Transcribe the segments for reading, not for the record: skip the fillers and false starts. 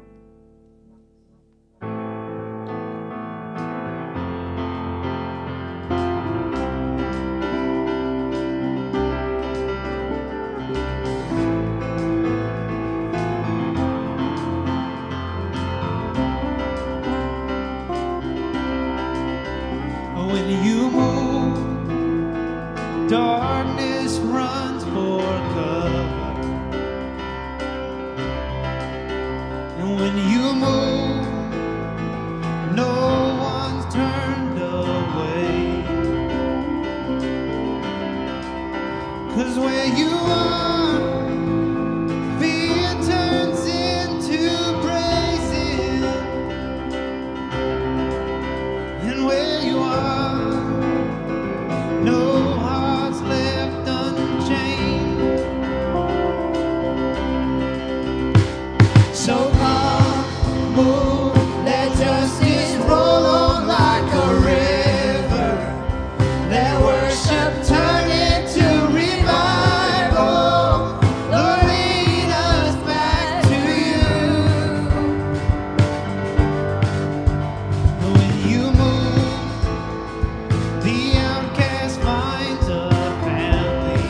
When you move, darkness runs for cover. And when you move, no one's turned away. 'Cause where you are, fear turns into praising. And where you are, no heart's left unchained. So come, move, let justice roll on like a river. Let worship turn into revival. Lord, lead us back to you. When you move, the outcast finds a family.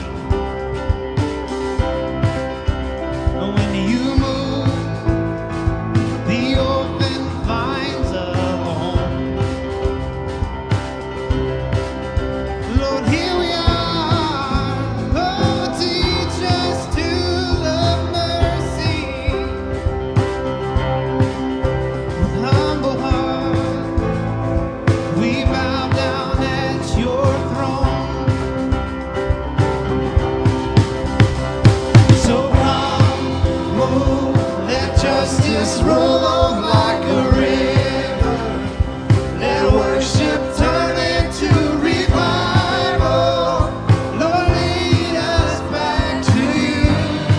When you move, the orphan finds a home. Lord, here we are. Oh, teach us to love mercy with humble heart. We bow down at your throne. So come, move, let justice roll on like a river. Let worship turn into revival. Lord, lead us back to you.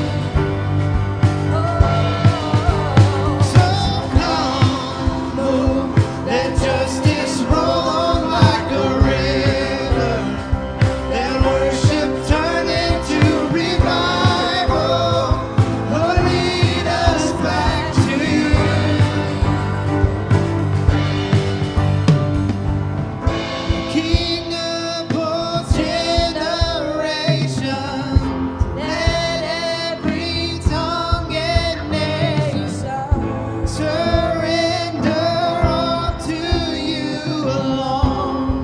So come, move, let justice roll on like a river. Let worship turn into revival. Lord, lead us back to you. King of all generations, let every tongue and nation surrender all to you alone.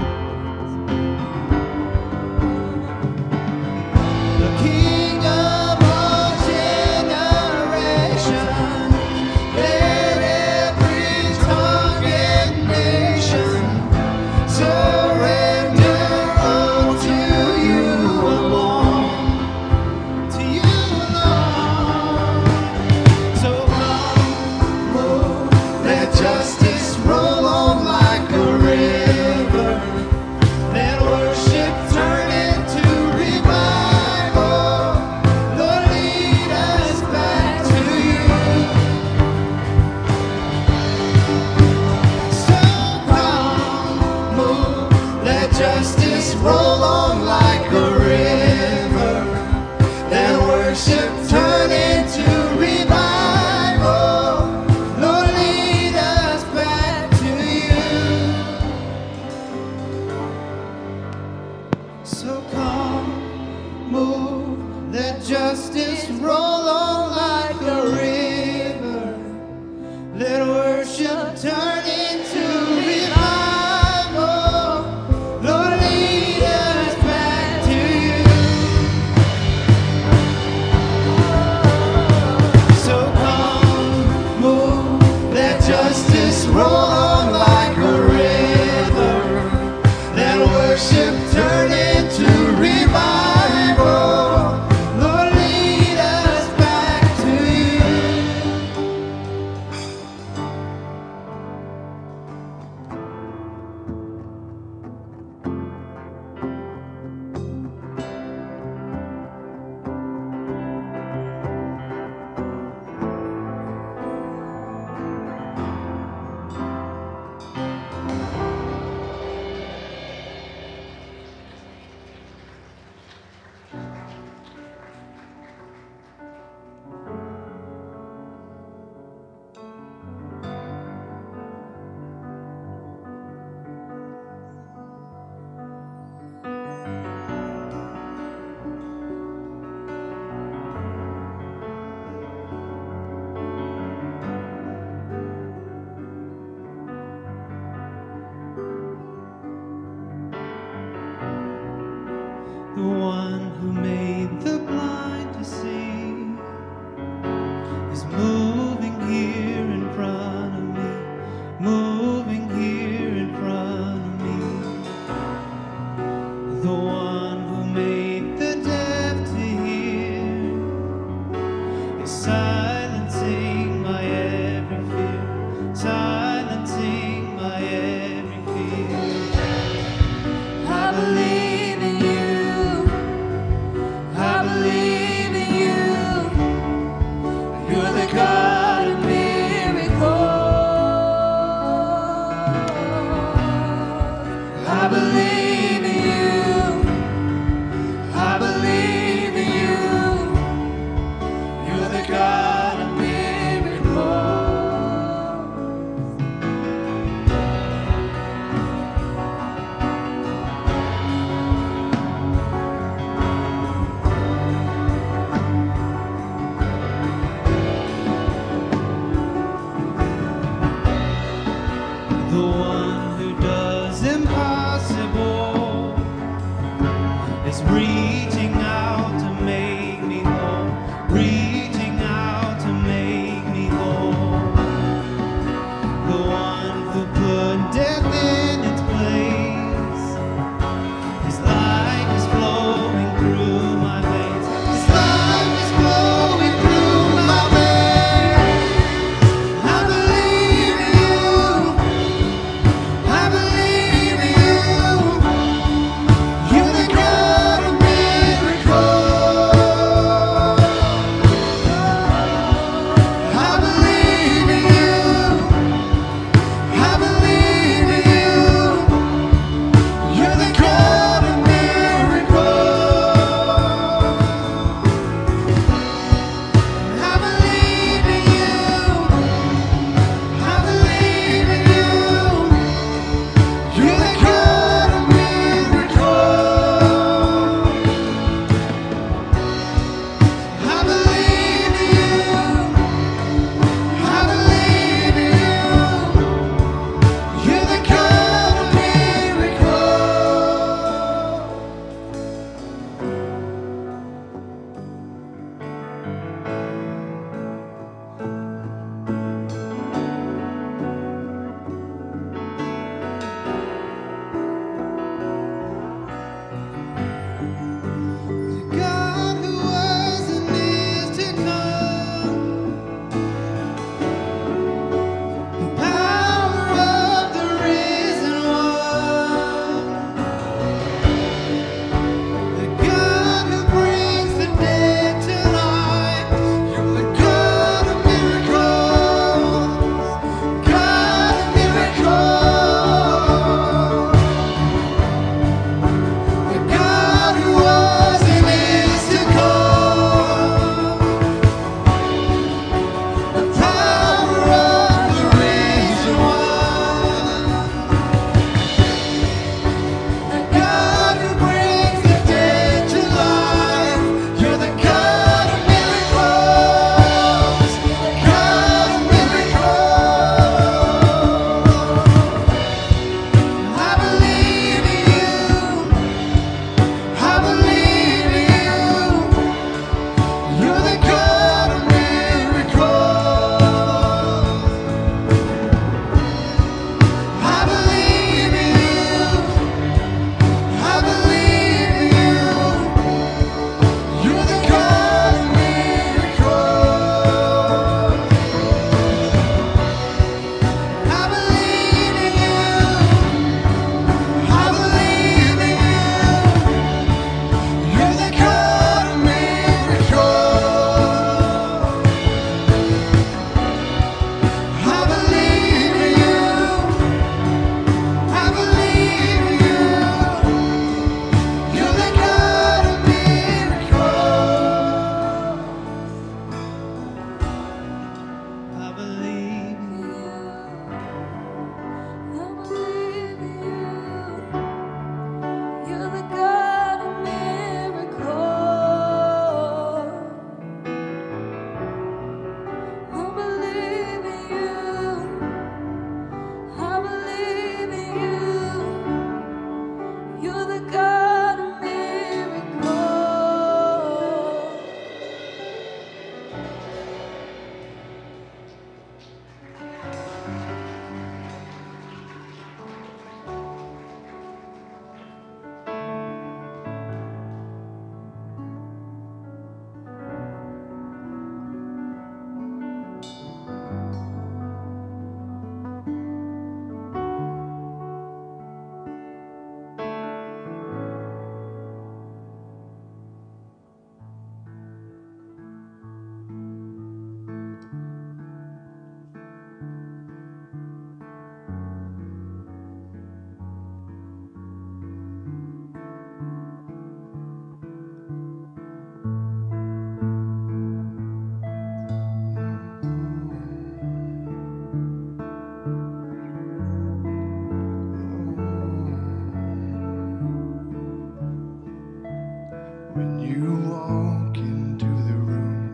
The King of all generations, let every tongue and nation surrender all to you alone. To you alone. So come, move, let justice roll on like a river. Let worship turn into revival. Lord, lead us back to you. So come, move, let justice roll on like a river. Let worship turn into revival. Lord, lead us back to you. So come, move, let justice roll on like a river. Let worship turn into revival. Lord, lead us back to you. So come, move, let justice roll on like a river. Let worship turn into revival. Lord, lead us back to you. the one who made the blind to see, is moving here in front of me, moving here in front of me. The one who made the deaf to hear is silencing my every fear, silencing my every fear. I believe in you, I believe in you. You're the God of miracles. I believe in you, I believe in you. You're the God of miracles. The one who does impossible is reaching out to make me whole, reaching out to make me whole. The one who put death in its place, his life is flowing through my veins, his life is flowing through my veins. I believe in you, I believe in you. You're the God of miracles. When you walk into the room,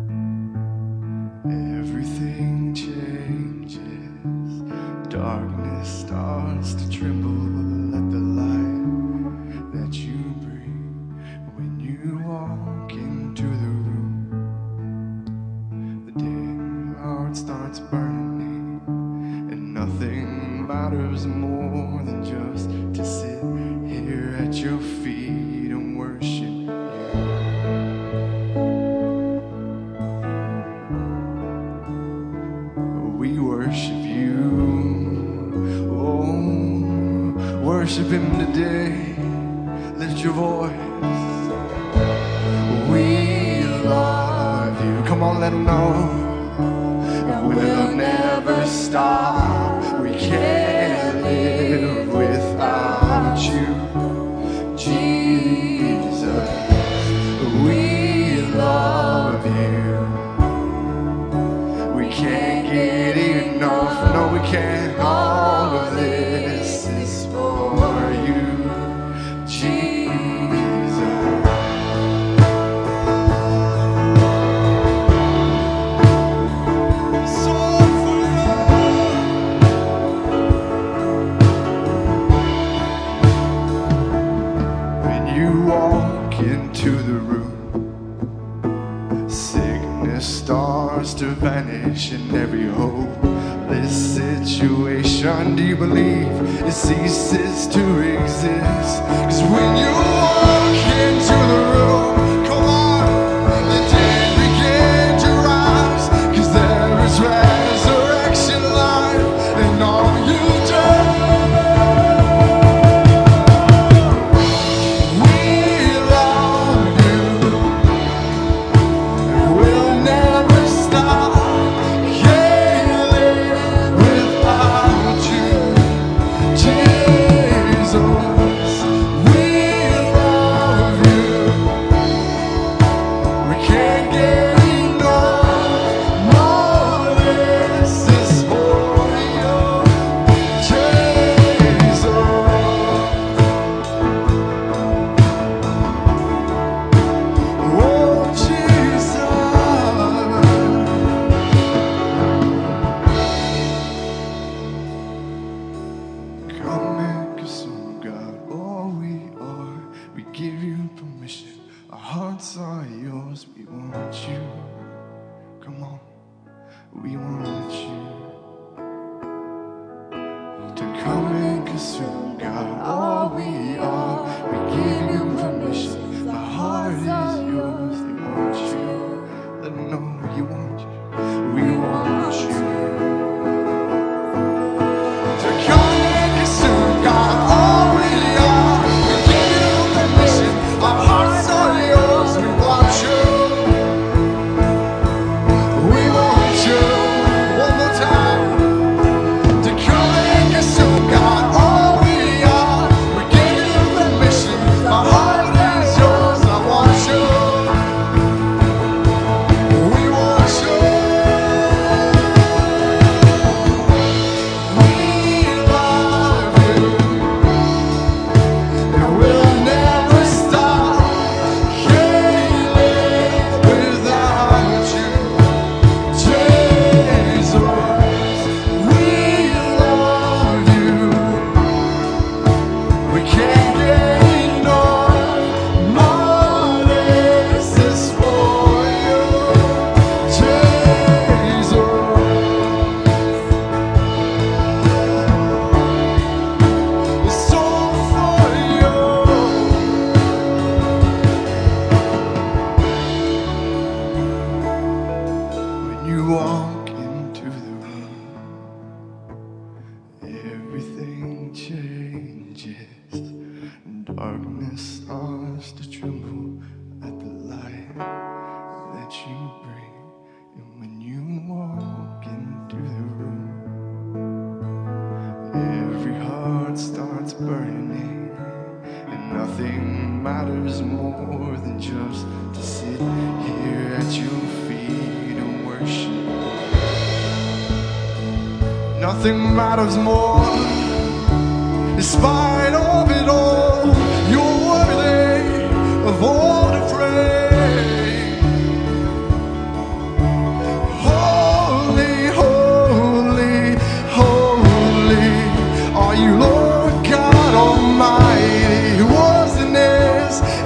everything changes. Darkness starts to tremble at the light that you bring. When you walk into the room, the dead heart starts burning, and nothing matters more than just to sit here at your feet and worship you. We worship you. Oh, worship him today. Lift your voice. We love you. Come on, let him know. We'll never stop. We can't live without you, Jesus. We love you. We can't get enough. No, we can't. All of this is for you, Jesus. When you walk into the room, sickness starts to vanish in every hopeless situation. Do you believe it ceases to exist? 'Cause when you walk into the room, come on, the dead begin to rise. 'Cause there is resurrection life in all you do. We love you. We'll never stop. Can't live without you, Jesus. We love you. We can't get enough. More this is for you, Jesus. Oh, Jesus. Come and consume, God, all we are. We give you permission. Our hearts are yours. We want you. Come on, we want you to come and consume, God, all we are. We give you permission. My heart is yours. They want you. Let them know you want you. We want you to come and consume, God, all we are. We give you permission. Our hearts are yours. We want you. We want you. One more time. To come and consume, God, all we are. We give you permission. My heart is yours. I want you. We want you. We love you. And we'll never stop. Can't live without you, Jesus. We love you. We can't get enough. More this is for you, Jesus. It's all for you. When you walk into the room, everything changes. Darkness starts to tremble at the light that you bring. And when you walk into the room, every heart starts burning, and nothing matters more than just to sit here at your feet and worship. Nothing matters more. In spite of it all, you're worthy of all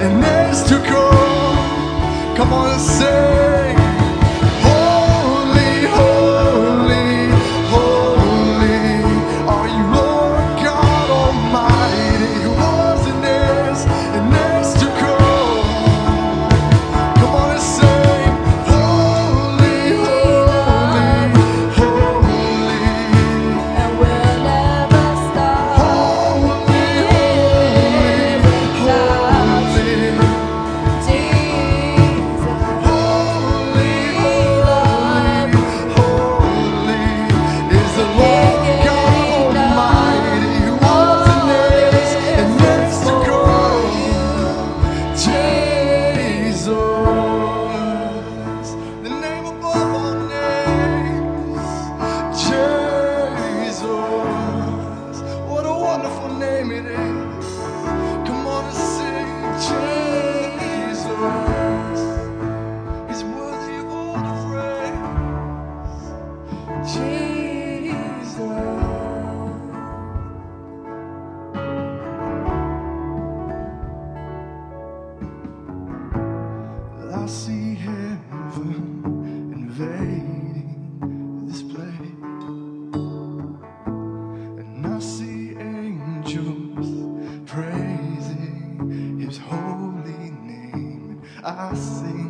and there's to come. Come on and sing. Holy, holy, holy are you, Lord God Almighty, who was and is to come. Come on and sing. Holy, holy, holy, and we'll never stop. holy, holy, Jesus, holy, holy is the Lord God Almighty, who was and is to come. Jesus, the name above all names. Jesus, what a wonderful name it is. Come on and sing. Jesus, He's worthy of all the praise. Jesus. I see heaven invading this place, and I see angels praising His holy name. And I sing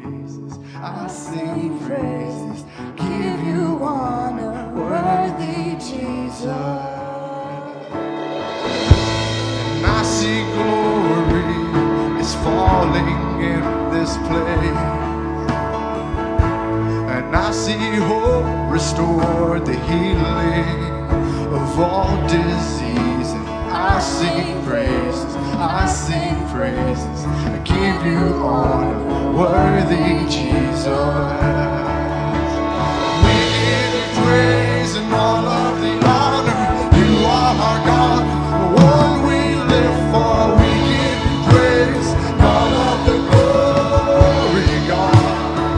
praises, give you honor, worthy Jesus. And I see glory is falling in this place, and I see hope restored, the healing of all disease. And I sing praises, I give you honor, worthy Jesus. We give you praise and all of the honor. You are our God, the one we live for. We give you praise and all of the glory, God.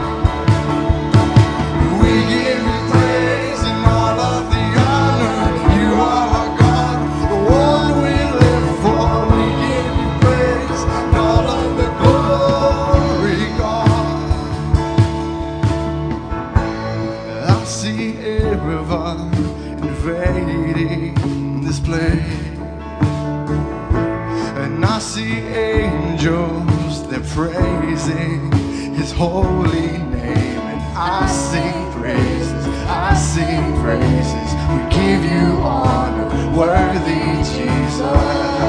We give you praise and all of the honor. You are our God, the one we live for. We give you praise and all of the glory, God. I see a river invading this place, and I see angels, they're praising His holy name. And I sing praises, we give you honor, worthy Jesus.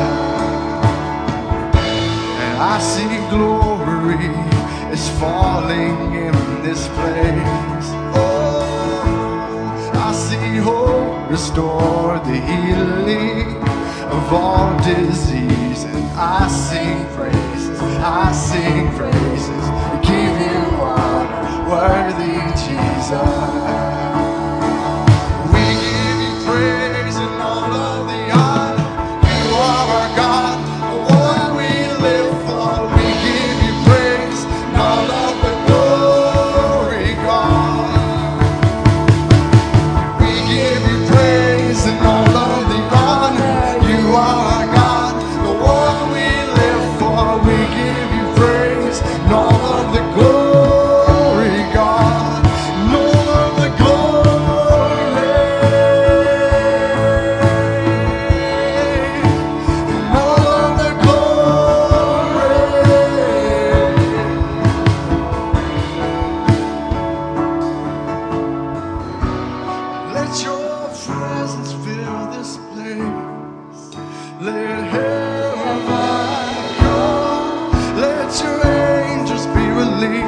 And I see glory is falling in this place. Oh, I see hope restore, the healing of all disease. And I sing praises, we give you honor, worthy Jesus. We give you praise and all of the honor. You are our God, the one we live for. We give you praise and all of the glory, God. We give you praise and all of the honor. You are our God, the one we live for. We give you praise and all of the glory, God. And all of the glory. And all of the glory. Let your presence fill this place. Let heaven come. Let your angels be released.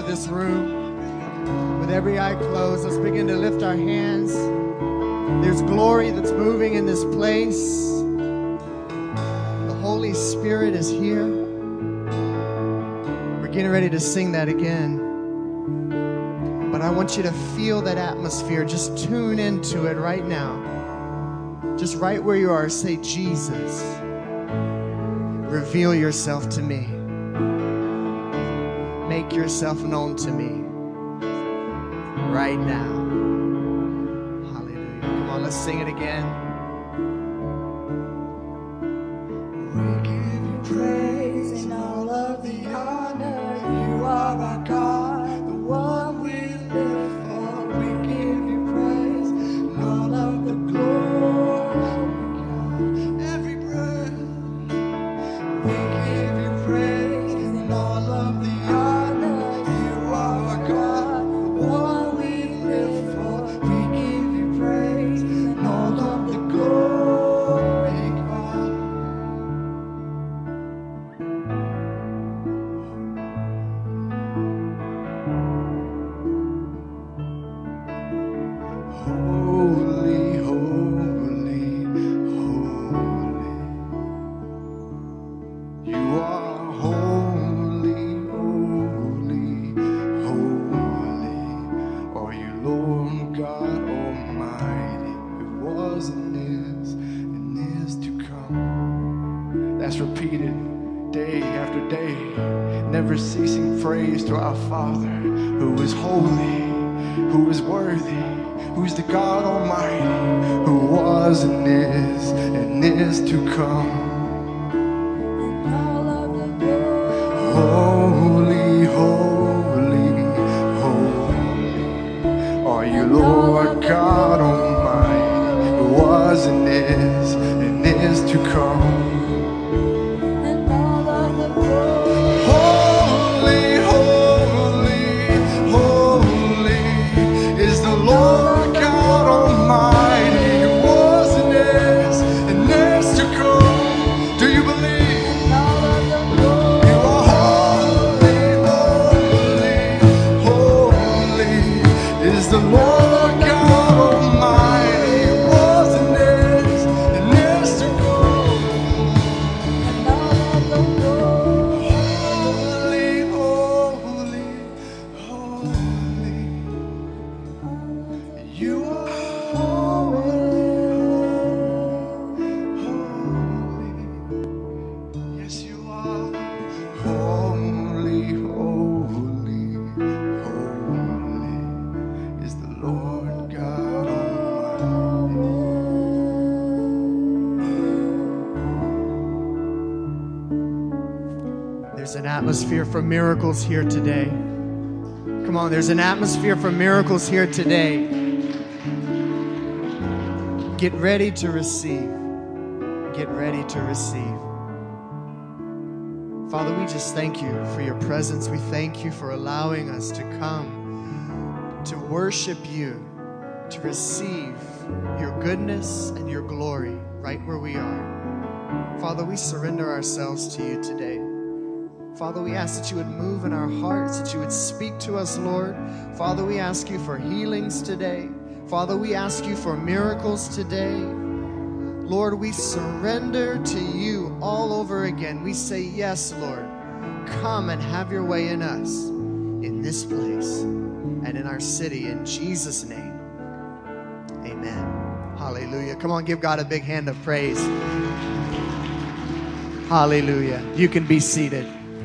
this room. With every eye closed, let's begin to lift our hands. There's glory that's moving in this place. The Holy Spirit is here. We're getting ready to sing that again. But I want you to feel that atmosphere. Just tune into it right now. Just right where you are, say, Jesus, reveal yourself to me. Make yourself known to me right now. Hallelujah. Come on, let's sing it again. We give you praise and all of the honor. You are our God, the one we live for. We give you praise and all of the glory, God. Every breath, we give you praise and all of the honor. You are our God, the one we live for. We give you praise and all of the glory, God. Holy, holy, holy. You are holy, holy, holy. Are you Lord God Almighty, who was and is to come? That's repeated day after day, never ceasing praise to our Father, who is holy, who is worthy, who's the God Almighty, who was and is to come. all of the glory. Holy, holy, holy. Are you Lord God Almighty, who was and is to come? And all of the glory. Holy, holy, holy is the Lord God Almighty, who was and is to come. Do you believe? And all of the glory. You are holy, holy, holy is the Lord God Almighty, who was and is to come. And all of the glory. Holy, holy, holy. You are holy, holy. Yes, you are. Holy, holy, holy is the Lord God Almighty. There's an atmosphere for miracles here today. Come on, there's an atmosphere for miracles here today. Get ready to receive. Get ready to receive. Father, we just thank you for your presence. We thank you for allowing us to come to worship you, to receive your goodness and your glory right where we are. Father, we surrender ourselves to you today. Father, we ask that you would move in our hearts, that you would speak to us, Lord. Father, we ask you for healings today. Father, we ask you for miracles today. Lord, we surrender to you all over again. We say, yes, Lord, come and have your way in us, in this place, and in our city. In Jesus' name, amen. Hallelujah. Come on, give God a big hand of praise. Hallelujah. You can be seated.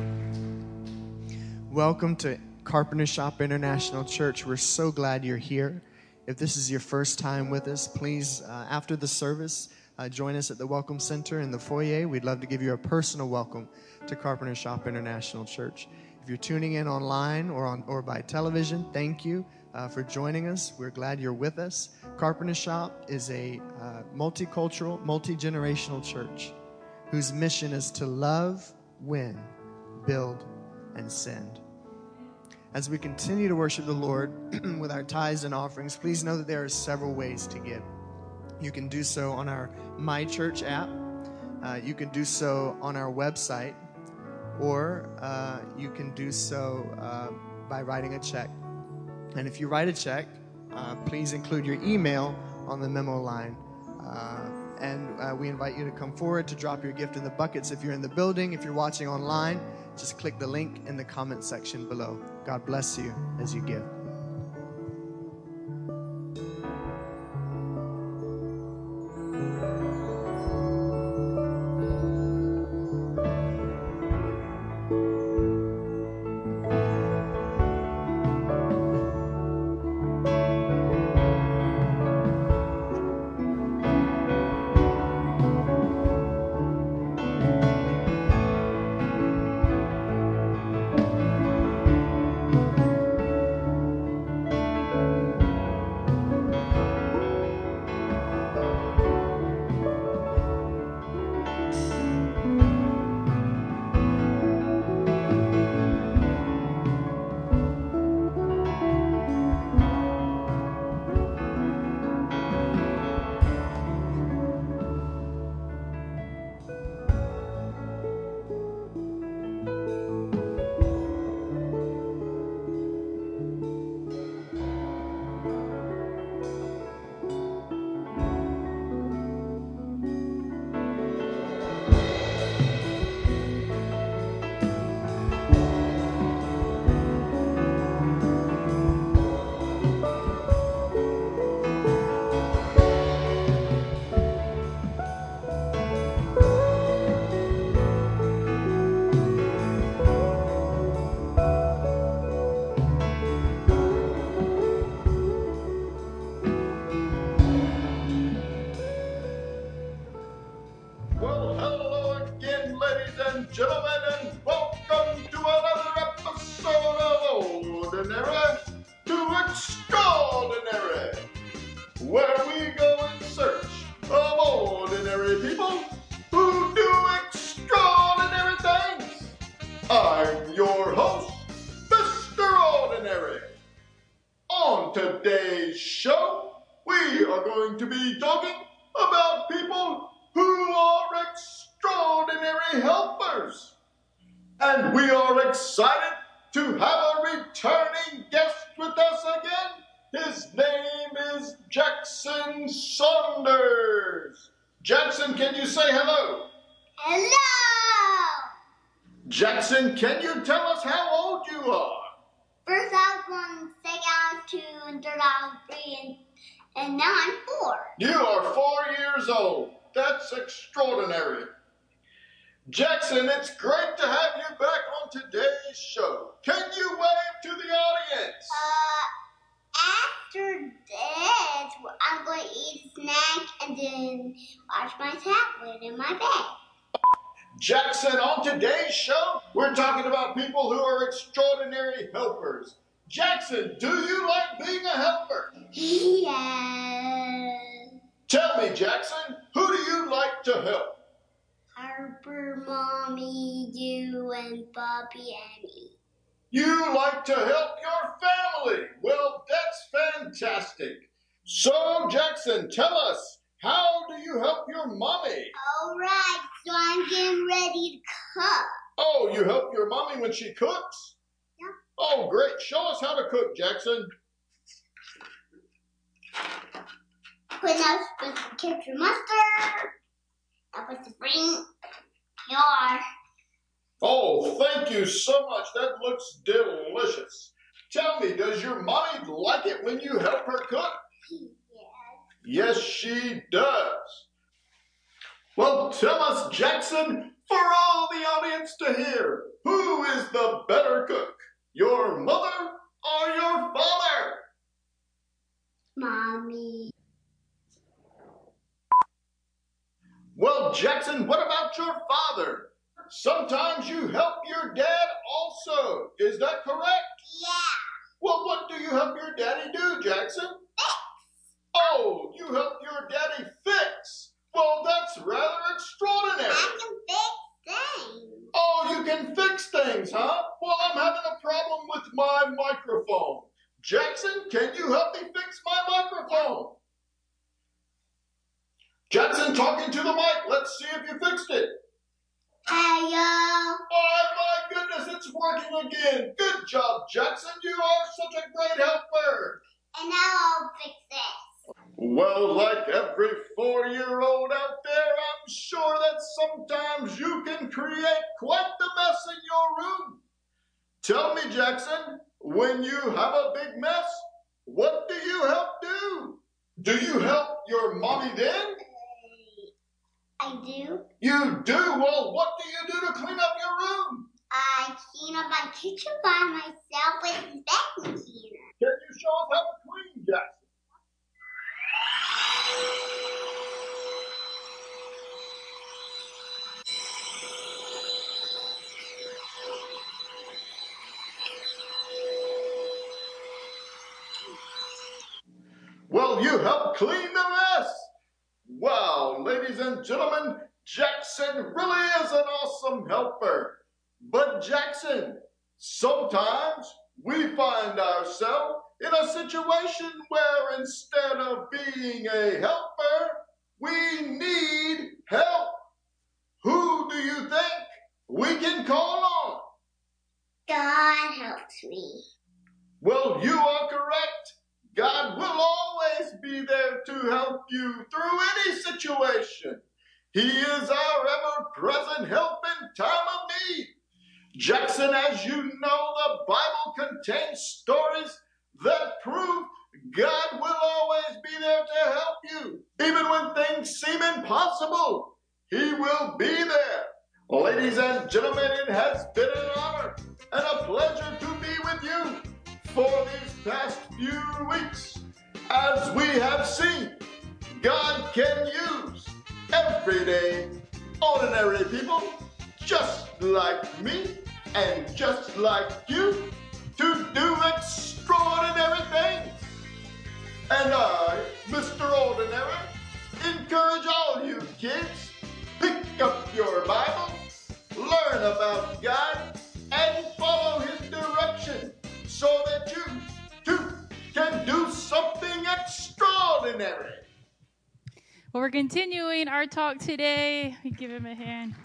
Welcome to Carpenter Shop International Church. We're so glad you're here. If this is your first time with us, please, after the service, join us at the Welcome Center in the foyer. We'd love to give you a personal welcome to Carpenter Shop International Church. If you're tuning in online or by television, thank you for joining us. We're glad you're with us. Carpenter Shop is a multicultural, multi-generational church whose mission is to love, win, build, and send. As we continue to worship the Lord with our tithes and offerings, please know that there are several ways to give. You can do so on our My Church app. You can do so on our website. Or you can do so by writing a check. And if you write a check, please include your email on the memo line. And we invite you to come forward to drop your gift in the buckets. If you're in the building, if you're watching online, just click the link in the comment section below. God bless you as you give. Well, hello again, ladies and gentlemen, and welcome to another episode of Ordinary to Extraordinary, where we go in search of ordinary people who do extraordinary things. I'm your host, Mr. Ordinary. On today's show, we are going to be talking about people who are extraordinary helpers. And we are excited to have a returning guest with us again. His name is Jackson Saunders. Jackson, can you say hello? Hello! Jackson, can you tell us how old you are? First I was 1, second I was 2, and third I was 3, and now I'm 4. You are 4 years old. That's extraordinary. Jackson, it's great to have you back on today's show. Can you wave to the audience? After this, I'm going to eat a snack and then watch my tablet in my bed. Jackson, on today's show, we're talking about people who are extraordinary helpers. Jackson, do you like being a helper? Yes. Tell me, Jackson, who do you like to help? Harper, Mommy, you, and Bobby, and me. You like to help your family. Well, that's fantastic. So, Jackson, tell us, how do you help your mommy? All right, so I'm getting ready to cook. Oh, you help your mommy when she cooks? Yeah. Oh, great. Show us how to cook, Jackson. Put up with some ketchup mustard. I put some green. Your. Oh, thank you so much. That looks delicious. Tell me, does your mommy like it when you help her cook? Yes. Yes, she does. Well, tell us, Jackson, for all the audience to hear, who is the better cook, your mother or your father? Mommy. Well, Jackson, what about your father? Sometimes you help your dad also. Is that correct? Yeah. Well, what do you help your daddy do, Jackson? Fix. Oh, you help your daddy fix. Well, that's rather extraordinary. I can fix things. Oh, you can fix things, huh? Well, I'm having a problem with my microphone. Jackson, can you help me fix my microphone? Jackson, talking to the mic. Let's see if you fixed it. Hey, yo. Oh, my goodness, it's working again. Good job, Jackson. You are such a great helper. And now I'll fix this. Well, like every 4-year-old out there, I'm sure that sometimes you can create quite the mess in your room. Tell me, Jackson, when you have a big mess, what do you help do? Do you help your mommy then? I do. You do? Well, what do you do to clean up your room? I clean up my kitchen by myself with a vacuum cleaner. Can you show us how to clean, Jackson? Well, you help clean the mess. Wow, ladies and gentlemen, Jackson really is an awesome helper. But Jackson, sometimes we find ourselves in a situation where instead of being a helper, we need help. Who do you think we can call on? God helps me. Well, you are correct. God will always be there to help you through any situation. He is our ever-present help in time of need. Jackson, as you know, the Bible contains stories that prove God will always be there to help you. Even when things seem impossible, He will be there. Ladies and gentlemen, it has been an honor and a pleasure to be with you for these past few weeks. As we have seen, God can use everyday, ordinary people just like me and just like you to do extraordinary things. And I, Mr. Ordinary, encourage all you kids, pick up your Bible, learn about God, and follow His direction so that you, too, can do something extraordinary. Well, we're continuing our talk today. Give him a hand.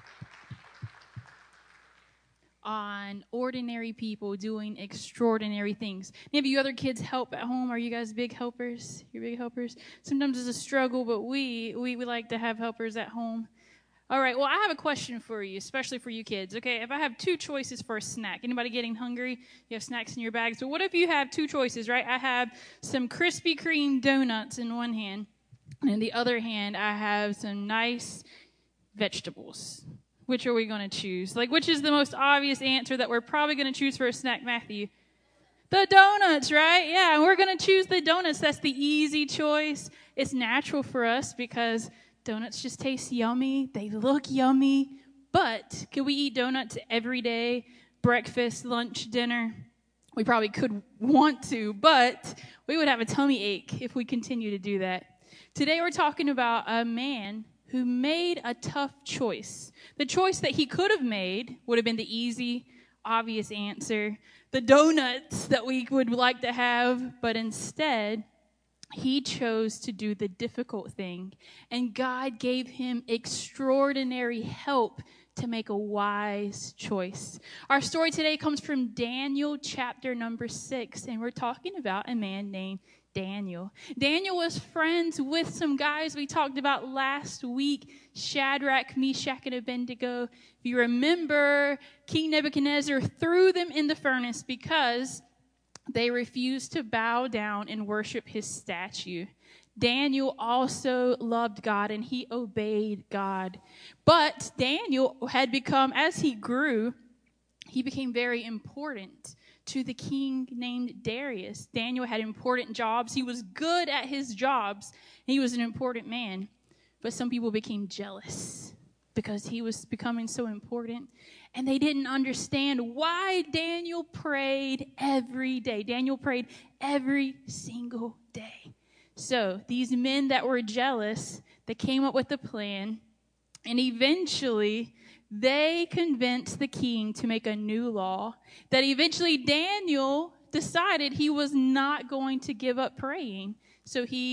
On ordinary people doing extraordinary things. Any of you other kids help at home? Are you guys big helpers? You're big helpers? Sometimes it's a struggle, but we like to have helpers at home. All right, well, I have a question for you, especially for you kids. Okay, if I have two choices for a snack, anybody getting hungry? You have snacks in your bag. So what if you have two choices, right? I have some Krispy Kreme donuts in one hand, and in the other hand, I have some nice vegetables. Which are we going to choose? Like, which is the most obvious answer that we're probably going to choose for a snack, Matthew? The donuts, right? Yeah, we're going to choose the donuts. That's the easy choice. It's natural for us because donuts just taste yummy. They look yummy. But could we eat donuts every day? Breakfast, lunch, dinner? We probably could want to, but we would have a tummy ache if we continue to do that. Today we're talking about a man who made a tough choice. The choice that he could have made would have been the easy, obvious answer. The donuts that we would like to have, but instead, he chose to do the difficult thing. And God gave him extraordinary help to make a wise choice. Our story today comes from Daniel chapter number 6, and we're talking about a man named Daniel. Daniel was friends with some guys we talked about last week, Shadrach, Meshach, and Abednego. If you remember, King Nebuchadnezzar threw them in the furnace because they refused to bow down and worship his statue. Daniel also loved God and he obeyed God. But Daniel had become, as he grew, he became very important to the king named Darius. Daniel had important jobs. He was good at his jobs. He was an important man. But some people became jealous because he was becoming so important. And they didn't understand why Daniel prayed every day. Daniel prayed every single day. So these men that were jealous, they came up with a plan. And eventually, they convinced the king to make a new law that eventually Daniel decided he was not going to give up praying. So he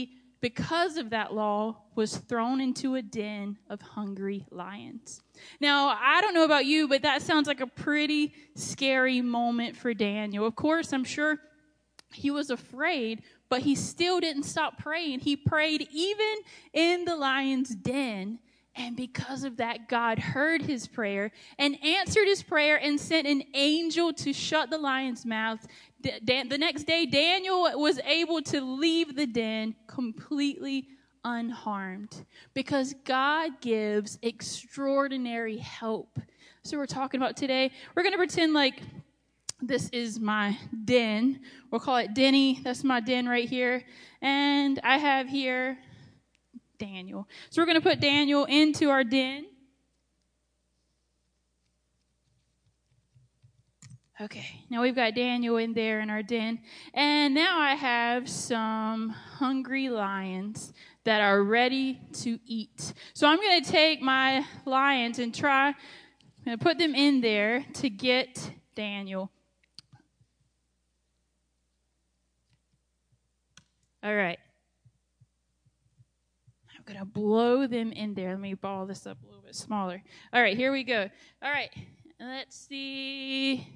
because of that law, was thrown into a den of hungry lions. Now, I don't know about you, but that sounds like a pretty scary moment for Daniel. Of course, I'm sure he was afraid, but he still didn't stop praying. He prayed even in the lion's den. And because of that, God heard his prayer and answered his prayer and sent an angel to shut the lion's mouth. The next day, Daniel was able to leave the den completely unharmed because God gives extraordinary help. So we're talking about today. We're going to pretend like this is my den. We'll call it Denny. That's my den right here. And I have here Daniel. So we're going to put Daniel into our den. Okay, now we've got Daniel in there in our den. And now I have some hungry lions that are ready to eat. So I'm going to take my lions and I'm going to put them in there to get Daniel. All right. I'm going to blow them in there. Let me ball this up a little bit smaller. All right, here we go. All right, let's see.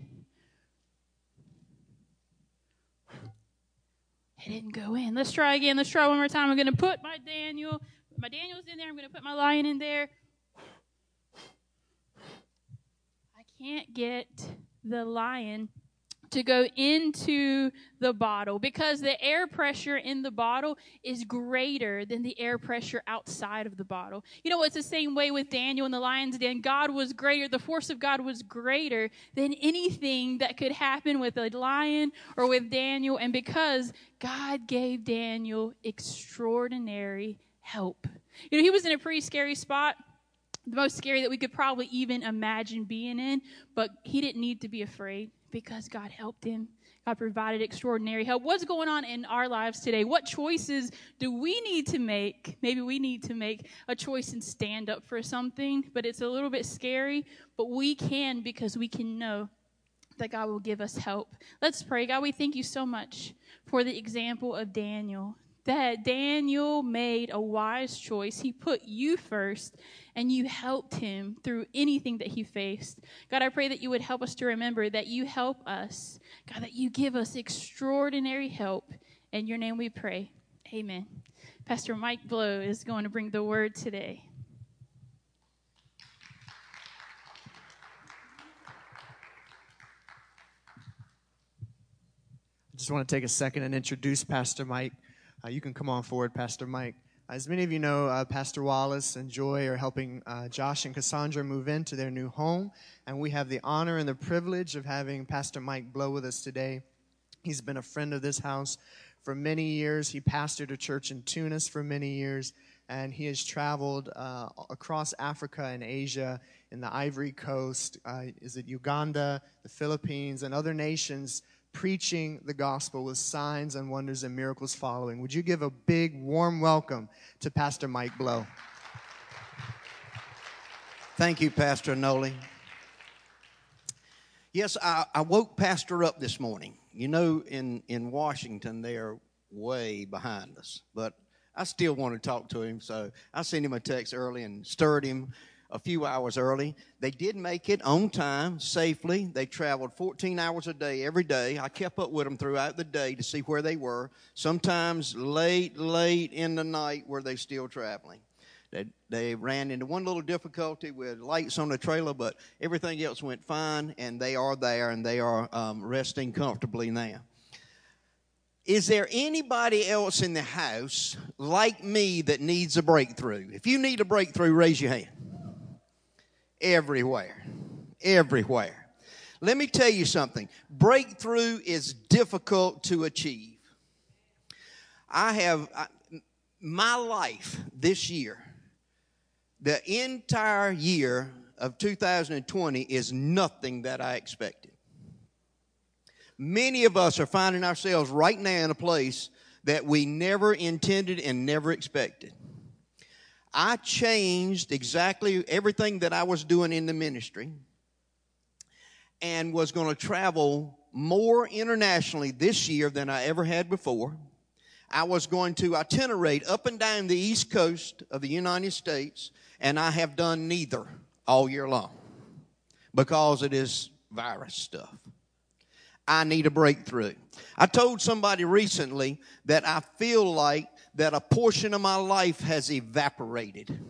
It didn't go in. Let's try again. Let's try one more time. I'm going to put my Daniel's in there. I'm going to put my lion in there. I can't get the lion to go into the bottle because the air pressure in the bottle is greater than the air pressure outside of the bottle. You know, it's the same way with Daniel and the lion's den. God was greater. The force of God was greater than anything that could happen with a lion or with Daniel. And because God gave Daniel extraordinary help. You know, he was in a pretty scary spot. The most scary that we could probably even imagine being in, but he didn't need to be afraid because God helped him. God provided extraordinary help. What's going on in our lives today? What choices do we need to make? Maybe we need to make a choice and stand up for something, but it's a little bit scary, but we can because we can know that God will give us help. Let's pray. God, we thank you so much for the example of Daniel, that Daniel made a wise choice. He put you first, and you helped him through anything that he faced. God, I pray that you would help us to remember that you help us. God, that you give us extraordinary help. In your name we pray. Amen. Pastor Mike Blow is going to bring the word today. I just want to take a second and introduce Pastor Mike. You can come on forward, Pastor Mike. As many of you know, Pastor Wallace and Joy are helping Josh and Cassandra move into their new home, and we have the honor and the privilege of having Pastor Mike Blow with us today. He's been a friend of this house for many years. He pastored a church in Tunis for many years, and he has traveled across Africa and Asia, in the Ivory Coast, Uganda, the Philippines, and other nations, preaching the gospel with signs and wonders and miracles following. Would you give a big, warm welcome to Pastor Mike Blow? Thank you, Pastor Noli. Yes, I woke Pastor up this morning. You know, in Washington, they are way behind us, but I still want to talk to him, so I sent him a text early and stirred him a few hours early. They did make it on time, safely. They traveled 14 hours a day, every day. I kept up with them throughout the day to see where they were. Sometimes late in the night were they still traveling. They ran into one little difficulty with lights on the trailer, but everything else went fine, and they are there, and they are resting comfortably now. Is there anybody else in the house like me that needs a breakthrough? If you need a breakthrough, raise your hand. Everywhere. Let me tell you something. Breakthrough is difficult to achieve. My life this year, the entire year of 2020 is nothing that I expected. Many of us are finding ourselves right now in a place that we never intended and never expected. I changed exactly everything that I was doing in the ministry and was going to travel more internationally this year than I ever had before. I was going to itinerate up and down the East Coast of the United States, and I have done neither all year long because it is virus stuff. I need a breakthrough. I told somebody recently that I feel like that a portion of my life has evaporated.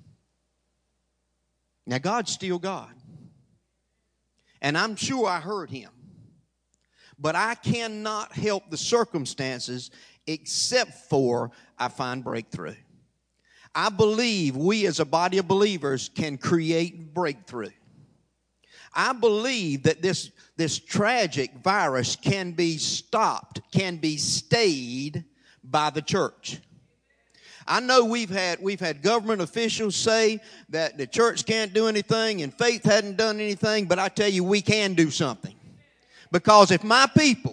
Now, God's still God. And I'm sure I heard him. But I cannot help the circumstances except for I find breakthrough. I believe we as a body of believers can create breakthrough. I believe that this tragic virus can be stopped, can be stayed by the church. I know we've had government officials say that the church can't do anything and faith hadn't done anything, but I tell you, we can do something. Because if my people,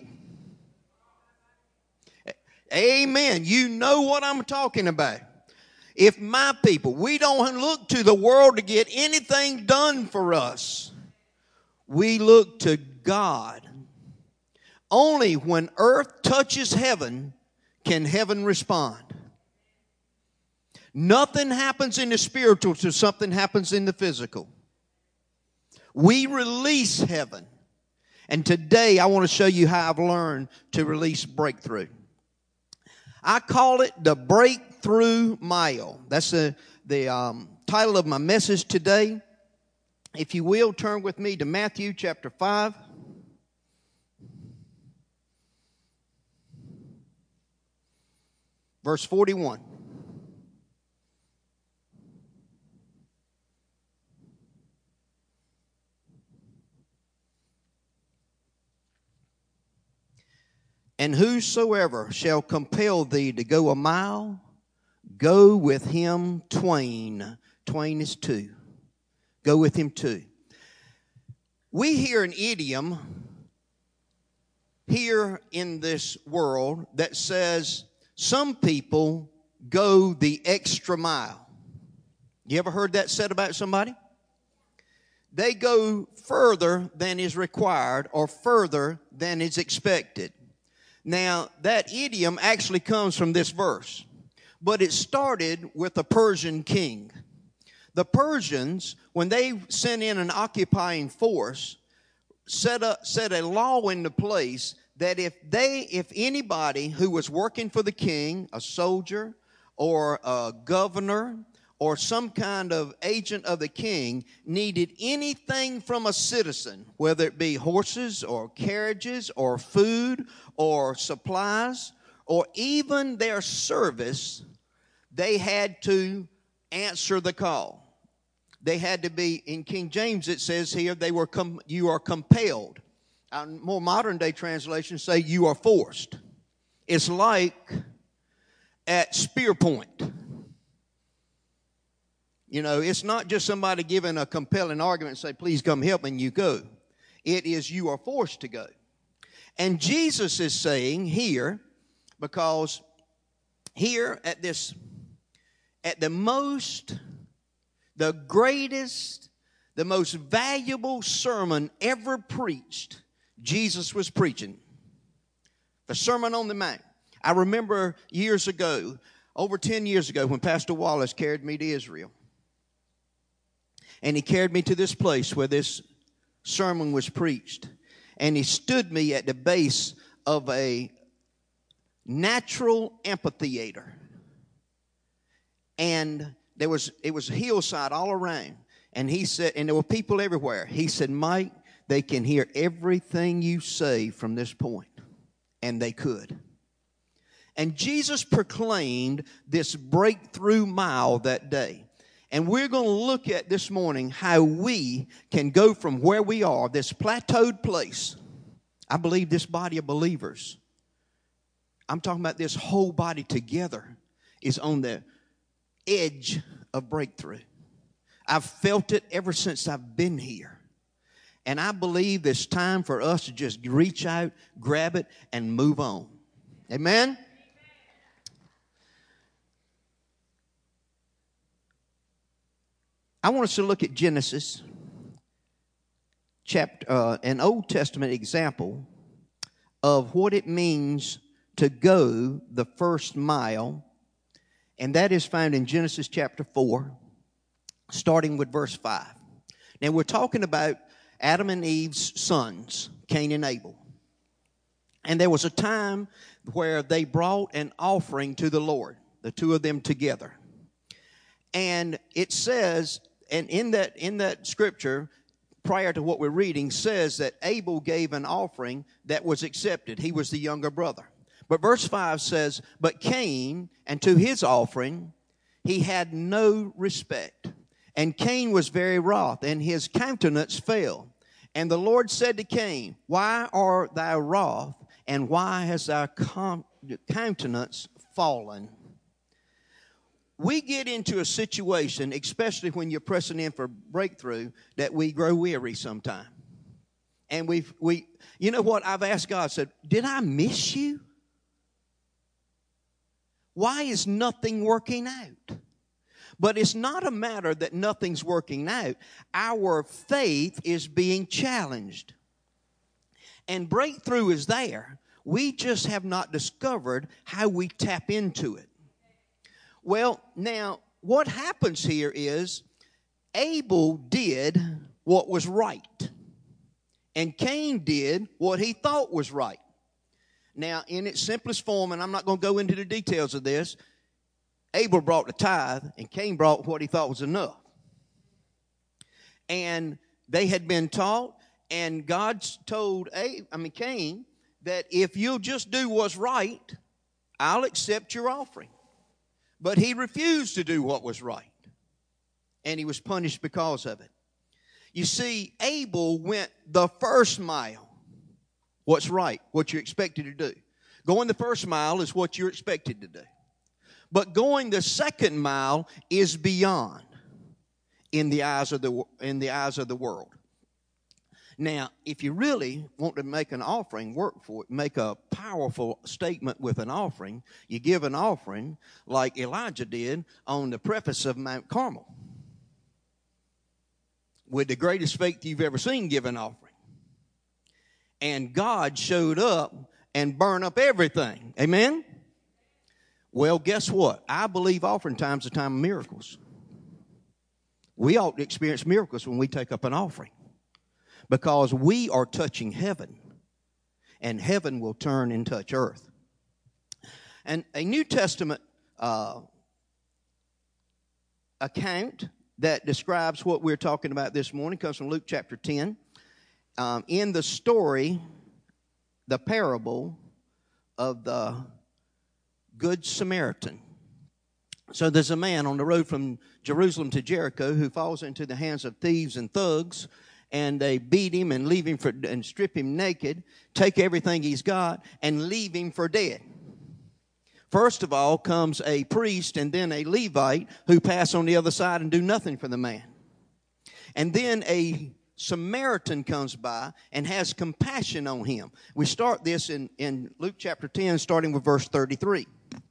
amen, you know what I'm talking about. If my people, we don't look to the world to get anything done for us. We look to God. Only when earth touches heaven can heaven respond. Nothing happens in the spiritual till something happens in the physical. We release heaven. And today I want to show you how I've learned to release breakthrough. I call it the Breakthrough Mile. That's the title of my message today. If you will, turn with me to Matthew chapter 5. Verse 41. And whosoever shall compel thee to go a mile, go with him twain. Twain is two. Go with him two. We hear an idiom here in this world that says some people go the extra mile. You ever heard that said about somebody? They go further than is required or further than is expected. Now, that idiom actually comes from this verse, but it started with a Persian king. The Persians, when they sent in an occupying force, set a law into place that if anybody who was working for the king, a soldier or a governor or some kind of agent of the king, needed anything from a citizen, whether it be horses or carriages or food or supplies or even their service, they had to answer the call. They had to be, in King James it says here, you are compelled. More modern day translations say you are forced. It's like at spear point. You know, it's not just somebody giving a compelling argument and say, please come help me, and you go. It is you are forced to go. And Jesus is saying here, because here at the greatest, the most valuable sermon ever preached, Jesus was preaching. The Sermon on the Mount. I remember years ago, over 10 years ago, when Pastor Wallace carried me to Israel. And he carried me to this place where this sermon was preached. And he stood me at the base of a natural amphitheater. And it was a hillside all around. And he said, and there were people everywhere. He said, Mike, they can hear everything you say from this point. And they could. And Jesus proclaimed this breakthrough mile that day. And we're going to look at this morning how we can go from where we are, this plateaued place. I believe this body of believers, I'm talking about this whole body together, is on the edge of breakthrough. I've felt it ever since I've been here. And I believe it's time for us to just reach out, grab it, and move on. Amen? I want us to look at Genesis, an Old Testament example of what it means to go the first mile, and that is found in Genesis chapter 4, starting with verse 5. Now, we're talking about Adam and Eve's sons, Cain and Abel. And there was a time where they brought an offering to the Lord, the two of them together. And it says, and in that scripture, prior to what we're reading, says that Abel gave an offering that was accepted. He was the younger brother. But verse 5 says, but Cain, and to his offering, he had no respect. And Cain was very wroth, and his countenance fell. And the Lord said to Cain, why art thou wroth, and why has thy countenance fallen? We get into a situation, especially when you're pressing in for breakthrough, that we grow weary sometime. And you know what? I've asked God, said, did I miss you? Why is nothing working out? But it's not a matter that nothing's working out. Our faith is being challenged. And breakthrough is there. We just have not discovered how we tap into it. Well, now, what happens here is Abel did what was right. And Cain did what he thought was right. Now, in its simplest form, and I'm not going to go into the details of this, Abel brought the tithe, and Cain brought what he thought was enough. And they had been taught, and God told Cain that if you'll just do what's right, I'll accept your offering. But he refused to do what was right, and he was punished because of it. You see, Abel went the first mile. What's right, what you're expected to do. Going the first mile is what you're expected to do. But going the second mile is beyond in the eyes of the world. Now, if you really want to make an offering, work for it, make a powerful statement with an offering, you give an offering like Elijah did on the precipice of Mount Carmel. With the greatest faith you've ever seen, give an offering. And God showed up and burned up everything. Amen? Well, guess what? I believe offering time's a time of miracles. We ought to experience miracles when we take up an offering. Because we are touching heaven. And heaven will turn and touch earth. And a New Testament account that describes what we're talking about this morning comes from Luke chapter 10. In the story, the parable of the Good Samaritan. So there's a man on the road from Jerusalem to Jericho who falls into the hands of thieves and thugs, and they beat him and leave him and strip him naked, take everything he's got, and leave him for dead. First of all comes a priest and then a Levite who pass on the other side and do nothing for the man. And then a Samaritan comes by and has compassion on him. We start this in Luke chapter 10, starting with verse 33.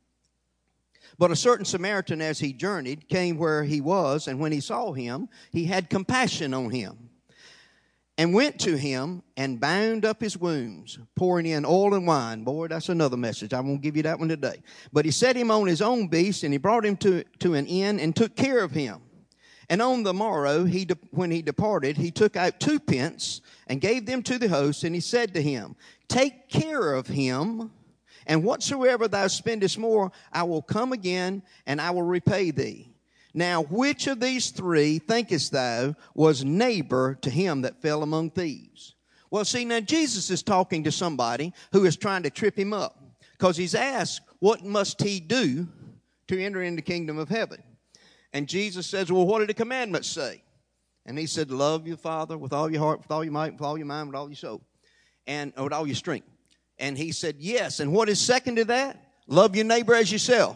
But a certain Samaritan, as he journeyed, came where he was, and when he saw him, he had compassion on him, and went to him and bound up his wounds, pouring in oil and wine. Boy, that's another message. I won't give you that one today. But he set him on his own beast, and he brought him to an inn and took care of him. And on the morrow, when he departed, he took out 2 pence and gave them to the host, and he said to him, take care of him, and whatsoever thou spendest more, I will come again, and I will repay thee. Now, which of these 3, thinkest thou, was neighbor to him that fell among thieves? Well, see, now Jesus is talking to somebody who is trying to trip him up, because he's asked, what must he do to enter into the kingdom of heaven? And Jesus says, well, what do the commandments say? And he said, love your Father with all your heart, with all your might, with all your mind, with all your soul, and with all your strength. And he said, yes. And what is second to that? Love your neighbor as yourself.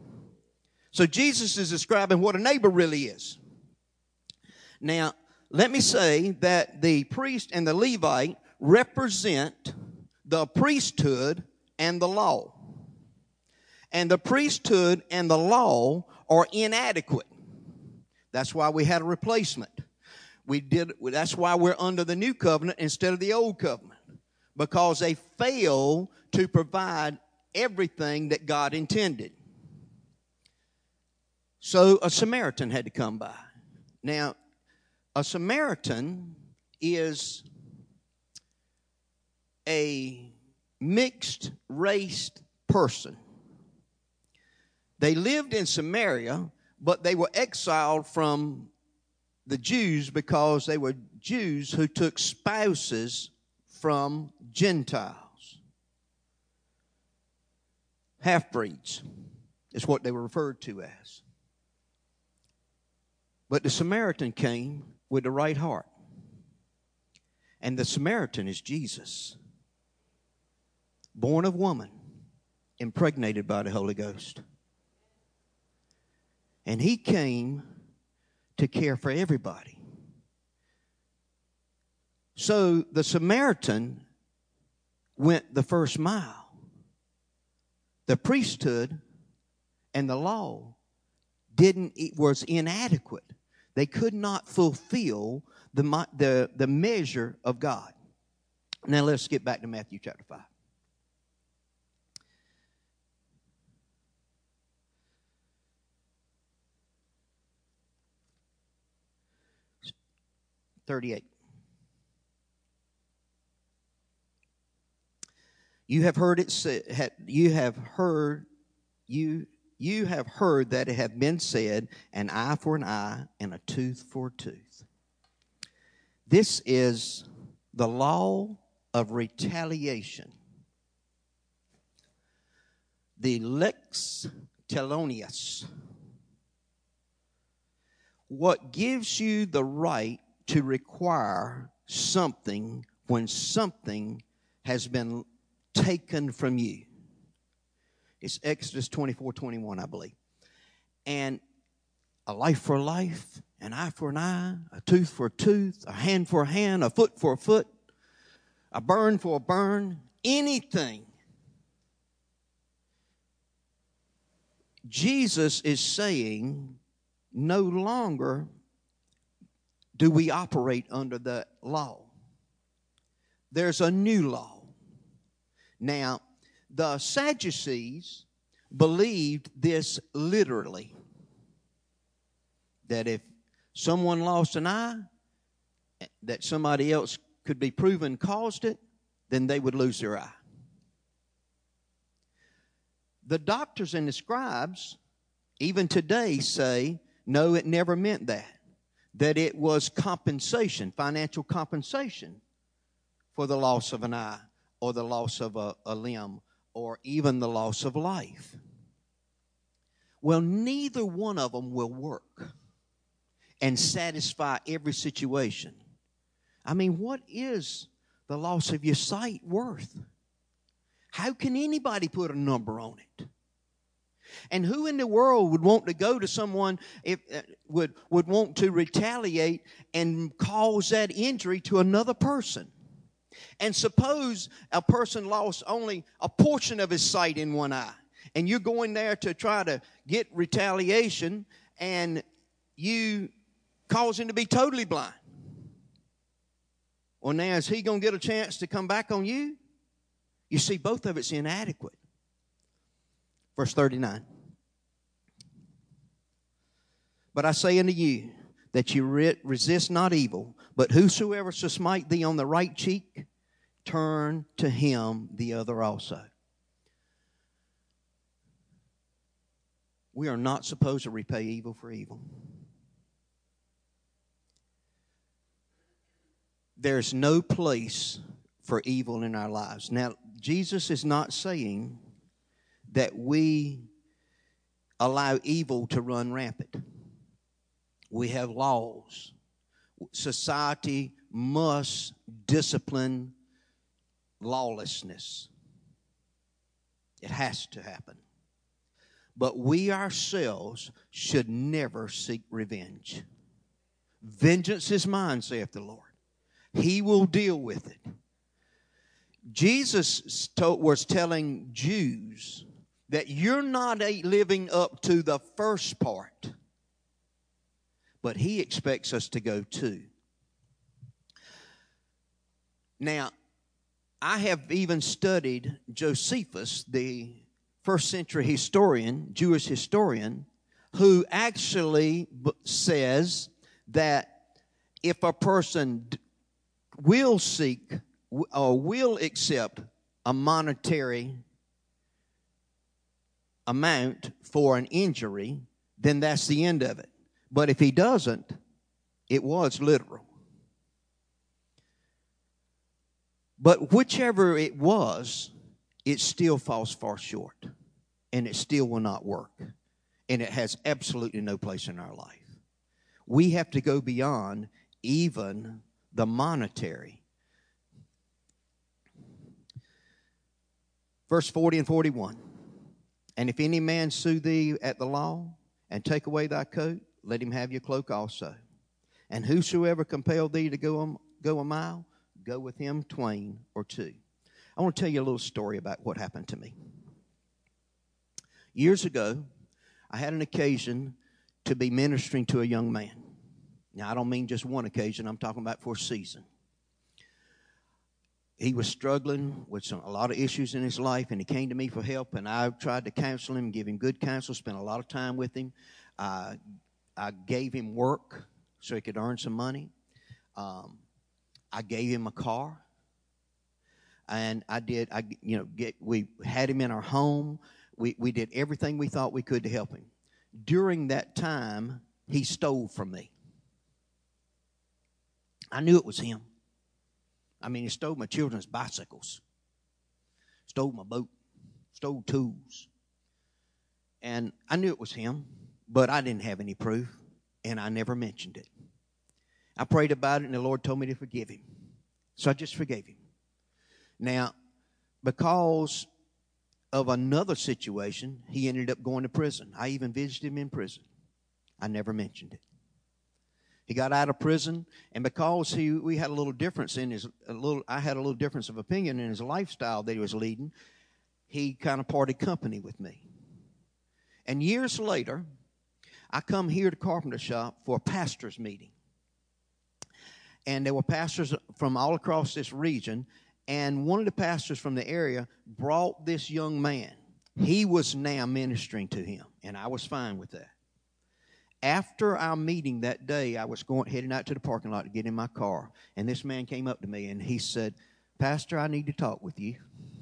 So Jesus is describing what a neighbor really is. Now, let me say that the priest and the Levite represent the priesthood and the law. And the priesthood and the law are inadequate. That's why we had a replacement. That's why we're under the new covenant instead of the old covenant. Because they fail to provide everything that God intended. So a Samaritan had to come by. Now, a Samaritan is a mixed-race person. They lived in Samaria, but they were exiled from the Jews because they were Jews who took spouses from Gentiles. Half-breeds is what they were referred to as. But the Samaritan came with the right heart. And the Samaritan is Jesus, born of woman, impregnated by the Holy Ghost. And he came to care for everybody. So the Samaritan went the first mile. The priesthood and the law was inadequate. They could not fulfill the measure of God. Now let's get back to Matthew chapter 5. You have heard it said. You have heard that it hath been said, an eye for an eye and a tooth for a tooth. This is the law of retaliation. The lex talionis. What gives you the right to require something when something has been taken from you. It's Exodus 24:21, I believe. And a life for a life, an eye for an eye, a tooth for a tooth, a hand for a hand, a foot for a foot, a burn for a burn, anything. Jesus is saying no longer do we operate under the law. There's a new law. Now, the Sadducees believed this literally, that if someone lost an eye, that somebody else could be proven caused it, then they would lose their eye. The doctors and the scribes, even today, say, no, it never meant that. That it was compensation, financial compensation for the loss of an eye or the loss of a limb or even the loss of life. Well, neither one of them will work and satisfy every situation. I mean, what is the loss of your sight worth? How can anybody put a number on it? And who in the world would want to go to someone if would want to retaliate and cause that injury to another person? And suppose a person lost only a portion of his sight in one eye, and you're going there to try to get retaliation, and you cause him to be totally blind. Well, now is he going to get a chance to come back on you? You see, both of it's inadequate. Verse 39. But I say unto you that you resist not evil, but whosoever shall smite thee on the right cheek, turn to him the other also. We are not supposed to repay evil for evil. There's no place for evil in our lives. Now, Jesus is not saying that we allow evil to run rampant. We have laws. Society must discipline lawlessness. It has to happen. But we ourselves should never seek revenge. Vengeance is mine, saith the Lord. He will deal with it. Jesus was telling Jews that you're not living up to the first part, but he expects us to go too. Now, I have even studied Josephus, the first century historian, Jewish historian, who actually says that if a person will seek or will accept a monetary amount for an injury, then that's the end of it. But if he doesn't, it was literal. But whichever it was, it still falls far short. And it still will not work. And it has absolutely no place in our life. We have to go beyond even the monetary. Verse 40 and 41. And if any man sue thee at the law, and take away thy coat, let him have your cloak also. And whosoever compel thee to go a mile, go with him twain or two. I want to tell you a little story about what happened to me. Years ago, I had an occasion to be ministering to a young man. Now, I don't mean just one occasion. I'm talking about for a season. He was struggling with a lot of issues in his life, and he came to me for help, and I tried to counsel him, give him good counsel, spent a lot of time with him. I gave him work so he could earn some money. I gave him a car, and we had him in our home. We did everything we thought we could to help him. During that time, he stole from me. I knew it was him. I mean, he stole my children's bicycles, stole my boat, stole tools. And I knew it was him, but I didn't have any proof, and I never mentioned it. I prayed about it, and the Lord told me to forgive him. So I just forgave him. Now, because of another situation, he ended up going to prison. I even visited him in prison. I never mentioned it. He got out of prison, and because we had a little difference I had a little difference of opinion in his lifestyle that he was leading, he kind of parted company with me. And years later, I come here to Carpenter Shop for a pastor's meeting. And there were pastors from all across this region, and one of the pastors from the area brought this young man. He was now ministering to him, and I was fine with that. After our meeting that day, I was heading out to the parking lot to get in my car, and this man came up to me, and he said, "Pastor, I need to talk with you."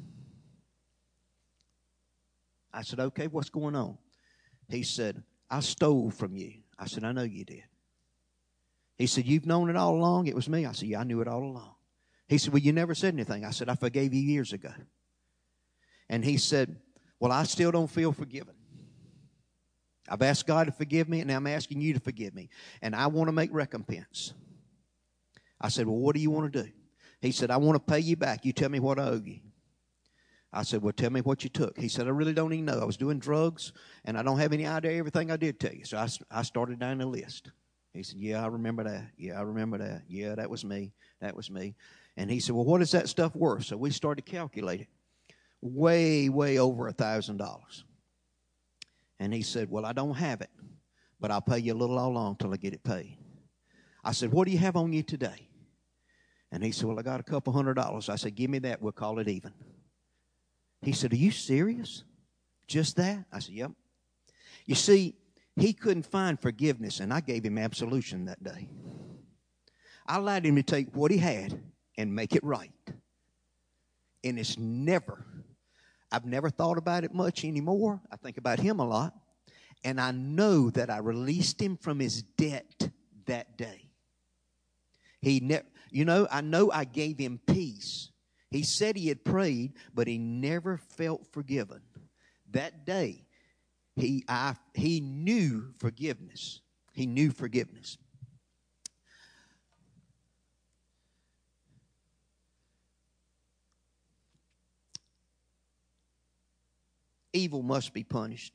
I said, "Okay, what's going on?" He said, "I stole from you." I said, "I know you did." He said, "You've known it all along?" It was me. I said, "Yeah, I knew it all along." He said, "Well, you never said anything." I said, "I forgave you years ago." And he said, "Well, I still don't feel forgiven. I've asked God to forgive me, and now I'm asking you to forgive me. And I want to make recompense." I said, "Well, what do you want to do?" He said, "I want to pay you back. You tell me what I owe you." I said, "Well, tell me what you took." He said, "I really don't even know. I was doing drugs, and I don't have any idea everything I did tell you." So I started down the list. He said, "Yeah, I remember that. Yeah, I remember that. Yeah, that was me. That was me." And he said, "Well, what is that stuff worth?" So we started calculating. Way, way over $1,000. And he said, "Well, I don't have it, but I'll pay you a little along till I get it paid." I said, "What do you have on you today?" And he said, "Well, I got a couple $100. I said, "Give me that. We'll call it even." He said, "Are you serious? Just that?" I said, "Yep." You see, he couldn't find forgiveness, and I gave him absolution that day. I allowed him to take what he had and make it right. And I've never thought about it much anymore. I think about him a lot. And I know that I released him from his debt that day. I know I gave him peace. He said he had prayed, but he never felt forgiven. That day, he knew forgiveness. He knew forgiveness. Evil must be punished.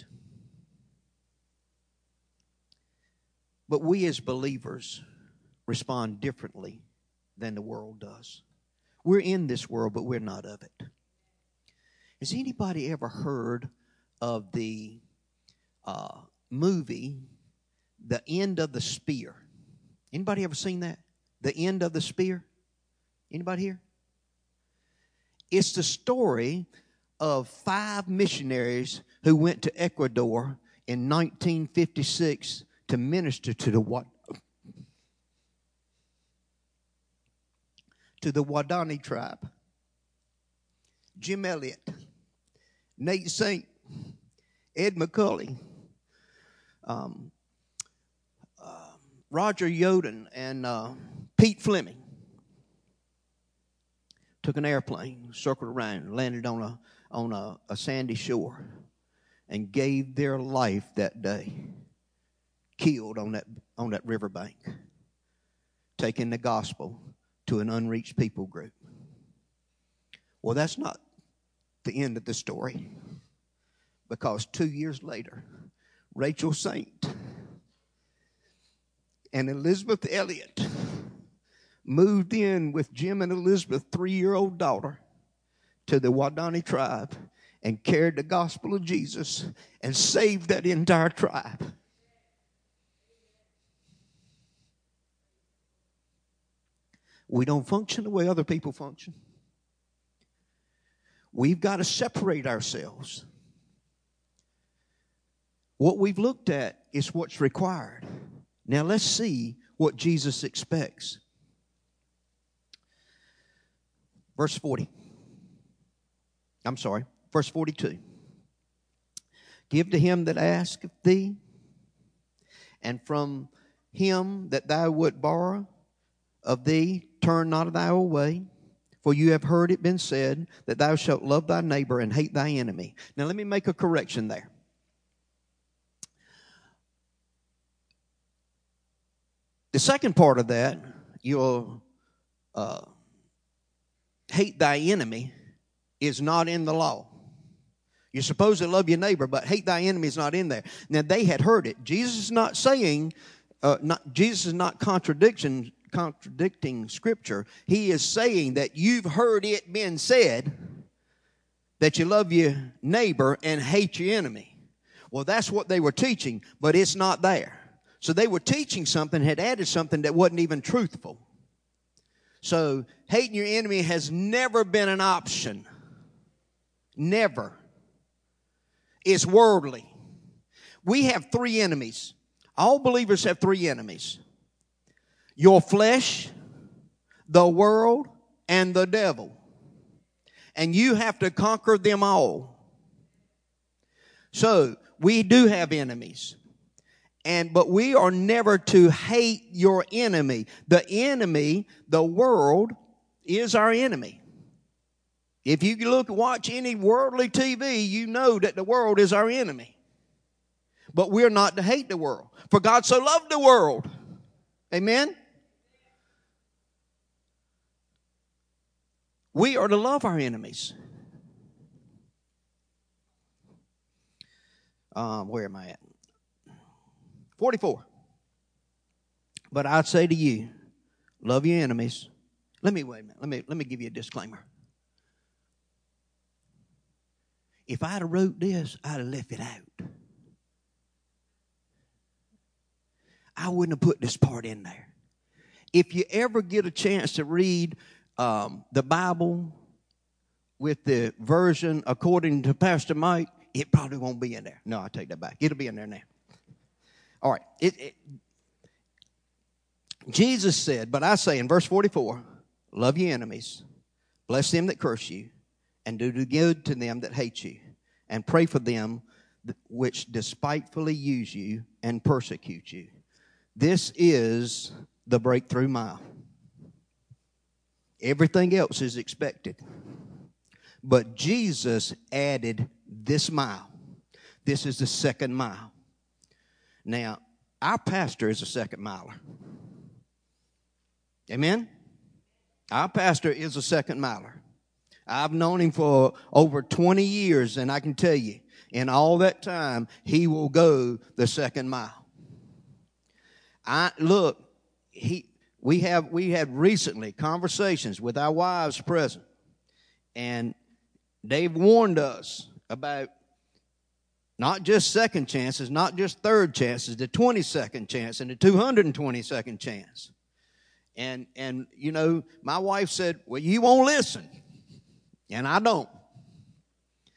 But we as believers respond differently than the world does. We're in this world, but we're not of it. Has anybody ever heard of the movie, The End of the Spear? Anybody ever seen that? The End of the Spear? Anybody here? It's the story of 5 missionaries who went to Ecuador in 1956 to minister to the Waodani tribe. Jim Elliott, Nate Saint, Ed McCulley, Roger Yoden, and Pete Fleming took an airplane, circled around, landed on a sandy shore, and gave their life that day, killed on that riverbank, taking the gospel to an unreached people group. Well, that's not the end of the story, because 2 years later, Rachel Saint and Elizabeth Elliott moved in with Jim and Elizabeth's 3-year-old daughter to the Waodani tribe and carried the gospel of Jesus and saved that entire tribe. We don't function the way other people function. We've got to separate ourselves. What we've looked at is what's required. Now let's see what Jesus expects. Verse 42. Give to him that asketh thee, and from him that thou wouldst borrow of thee, turn not thou away. For you have heard it been said that thou shalt love thy neighbor and hate thy enemy. Now let me make a correction there. The second part of that, you'll hate thy enemy, is not in the law. You're supposed to love your neighbor, but hate thy enemy is not in there. Now they had heard it. Jesus is not saying, Jesus is not contradicting Scripture. He is saying that you've heard it been said that you love your neighbor and hate your enemy. Well, that's what they were teaching, but it's not there. So they were teaching something, had added something that wasn't even truthful. So hating your enemy has never been an option. Never. It's worldly. We have 3 enemies. All believers have 3 enemies. Your flesh, the world, and the devil. And you have to conquer them all. So we do have enemies. But we are never to hate your enemy. The enemy, the world, is our enemy. If you watch any worldly TV, you know that the world is our enemy. But we're not to hate the world. For God so loved the world. Amen? We are to love our enemies. Where am I at? 44. But I say to you, love your enemies. Wait a minute. Let me give you a disclaimer. If I'd have wrote this, I'd have left it out. I wouldn't have put this part in there. If you ever get a chance to read the Bible with the version according to Pastor Mike, it probably won't be in there. No, I take that back. It'll be in there now. All right. Jesus said, but I say in verse 44, love your enemies, bless them that curse you, and do good to them that hate you, and pray for them which despitefully use you and persecute you. This is the breakthrough mile. Everything else is expected. But Jesus added this mile. This is the second mile. Now, our pastor is a second miler. Amen? Our pastor is a second miler. I've known him for over 20 years, and I can tell you, in all that time, he will go the second mile. We had recently conversations with our wives present, and they've warned us about not just second chances, not just third chances, the 22nd chance and the 222nd chance. And you know, my wife said, well, you won't listen. And I don't.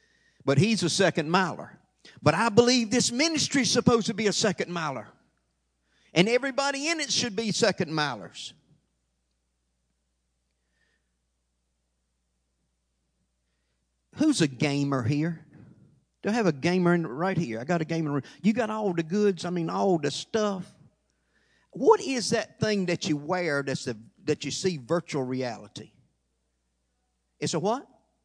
But he's a second miler. But I believe this ministry is supposed to be a second miler. And everybody in it should be second milers. Who's a gamer here? Do I have a gamer right here? I got a gamer. You got all the goods, all the stuff. What is that thing that you wear that you see virtual reality? It's a what?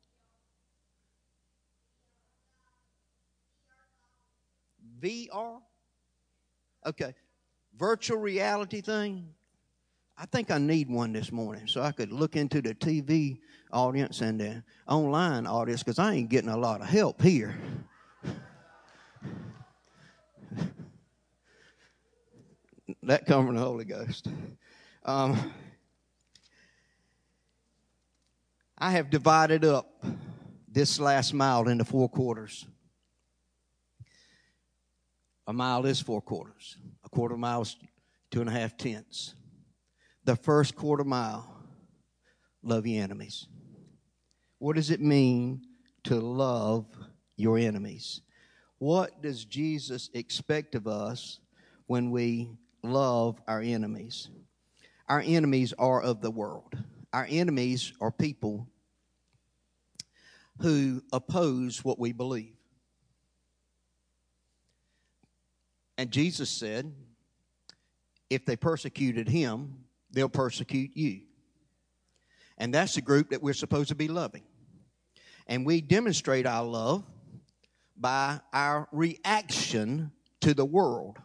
VR? Okay. Virtual reality thing. I think I need one this morning so I could look into the TV audience and the online audience, because I ain't getting a lot of help here. That come from the Holy Ghost. I have divided up this last mile into 4 quarters. A mile is 4 quarters. A quarter mile is 2.5 tenths. The first quarter mile, love your enemies. What does it mean to love your enemies? What does Jesus expect of us when we love our enemies? Our enemies are of the world. Our enemies are people who oppose what we believe. And Jesus said, if they persecuted him, they'll persecute you. And that's the group that we're supposed to be loving. And we demonstrate our love by our reaction to the world.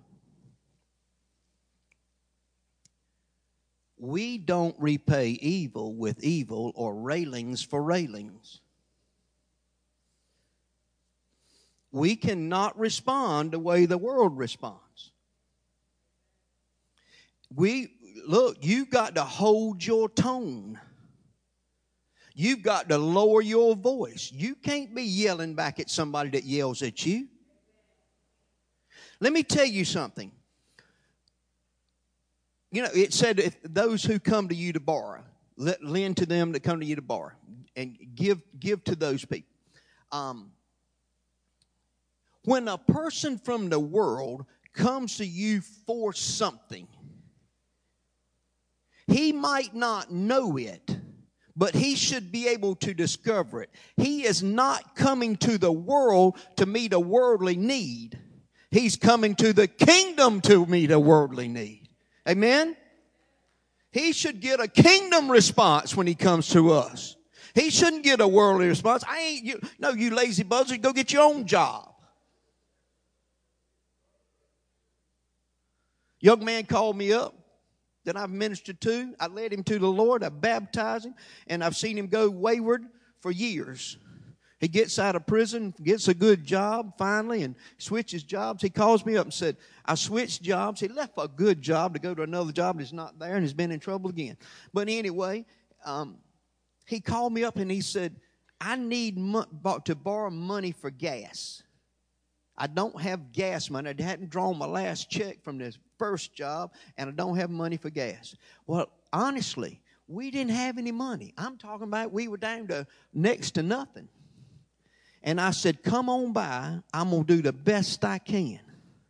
We don't repay evil with evil or railings for railings. We cannot respond the way the world responds. Look, you've got to hold your tone. You've got to lower your voice. You can't be yelling back at somebody that yells at you. Let me tell you something. You know, it said if those who come to you to borrow, lend to them that come to you to borrow, and give to those people. When a person from the world comes to you for something, he might not know it, but he should be able to discover it. He is not coming to the world to meet a worldly need. He's coming to the kingdom to meet a worldly need. Amen? He should get a kingdom response when he comes to us. He shouldn't get a worldly response. You lazy buzzard, go get your own job. Young man called me up that I've ministered to. I led him to the Lord. I baptized him. And I've seen him go wayward for years. He gets out of prison, gets a good job finally, and switches jobs. He calls me up and said, I switched jobs. He left a good job to go to another job that's not there and has been in trouble again. But anyway, he called me up and he said, I need to borrow money for gas. I don't have gas money. I hadn't drawn my last check from this first job, and I don't have money for gas. Well, honestly, we didn't have any money. I'm talking about we were down to next to nothing. And I said, come on by. I'm going to do the best I can.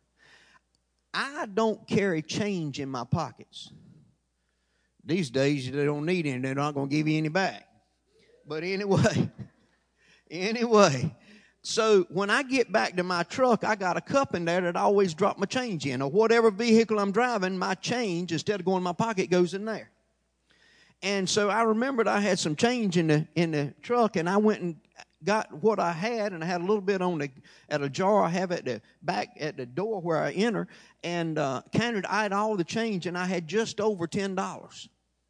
I don't carry change in my pockets. These days, they don't need any. They're not going to give you any back. But anyway, so when I get back to my truck, I got a cup in there that I always drop my change in. Or whatever vehicle I'm driving, my change, instead of going in my pocket, goes in there. And so I remembered I had some change in the truck, and I went and got what I had, and I had a little bit at a jar I have at the back at the door where I enter, and counted. I had all the change, and I had just over $10.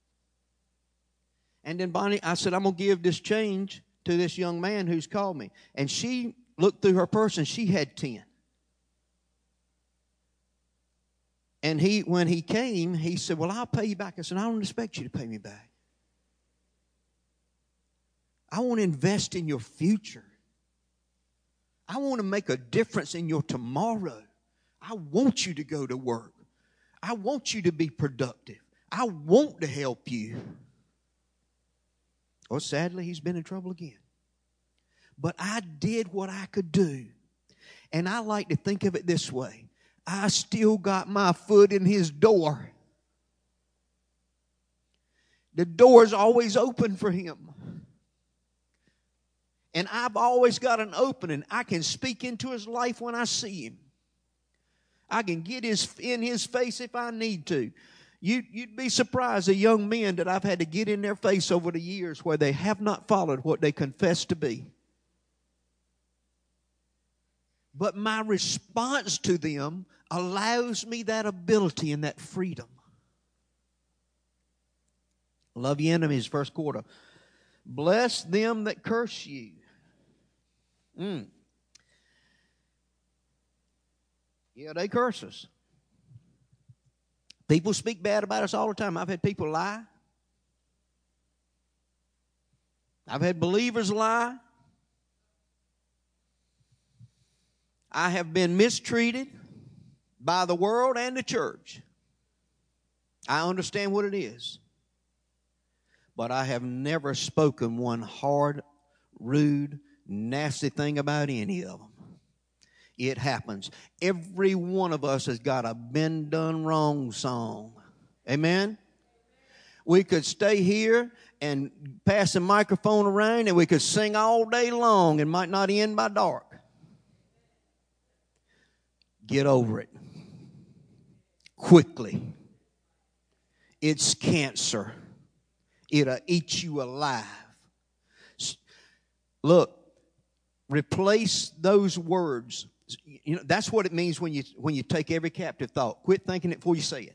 And then Bonnie, I said, I'm gonna give this change to this young man who's called me, and she looked through her purse, and she had 10. And when he came, he said, well, I'll pay you back. I said, I don't expect you to pay me back. I want to invest in your future. I want to make a difference in your tomorrow. I want you to go to work. I want you to be productive. I want to help you. Well, sadly, he's been in trouble again. but I did what I could do. And I like to think of it this way. I still got my foot in his door. The door's always open for him. And I've always got an opening. I can speak into his life when I see him. I can get in his face if I need to. You'd be surprised the young men that I've had to get in their face over the years where they have not followed what they confess to be. But my response to them allows me that ability and that freedom. Love your enemies, first quarter. Bless them that curse you. Yeah, they curse us. People speak bad about us all the time. I've had people lie. I've had believers lie. I have been mistreated by the world and the church. I understand what it is. But I have never spoken one hard, rude, nasty thing about any of them. It happens. Every one of us has got a been done wrong song. Amen? We could stay here and pass the microphone around and we could sing all day long and might not end by dark. Get over it. Quickly. It's cancer. It'll eat you alive. Look, replace those words. You know, that's what it means when you take every captive thought. Quit thinking it before you say it.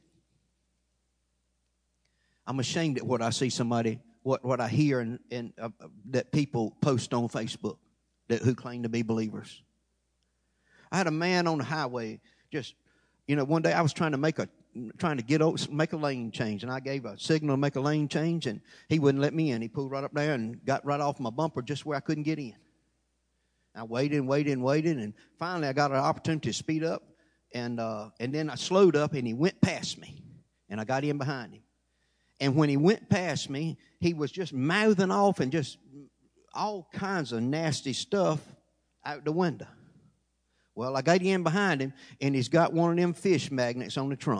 I'm ashamed at what I see somebody, what I hear and that people post on Facebook who claim to be believers. I had a man on the highway just, one day I was trying to make a lane change, and I gave a signal to make a lane change, and he wouldn't let me in. He pulled right up there and got right off my bumper just where I couldn't get in. I waited, and finally I got an opportunity to speed up, and then I slowed up, and he went past me, and I got in behind him. And when he went past me, he was just mouthing off and just all kinds of nasty stuff out the window. Well, I got in behind him, and he's got one of them fish magnets on the trunk.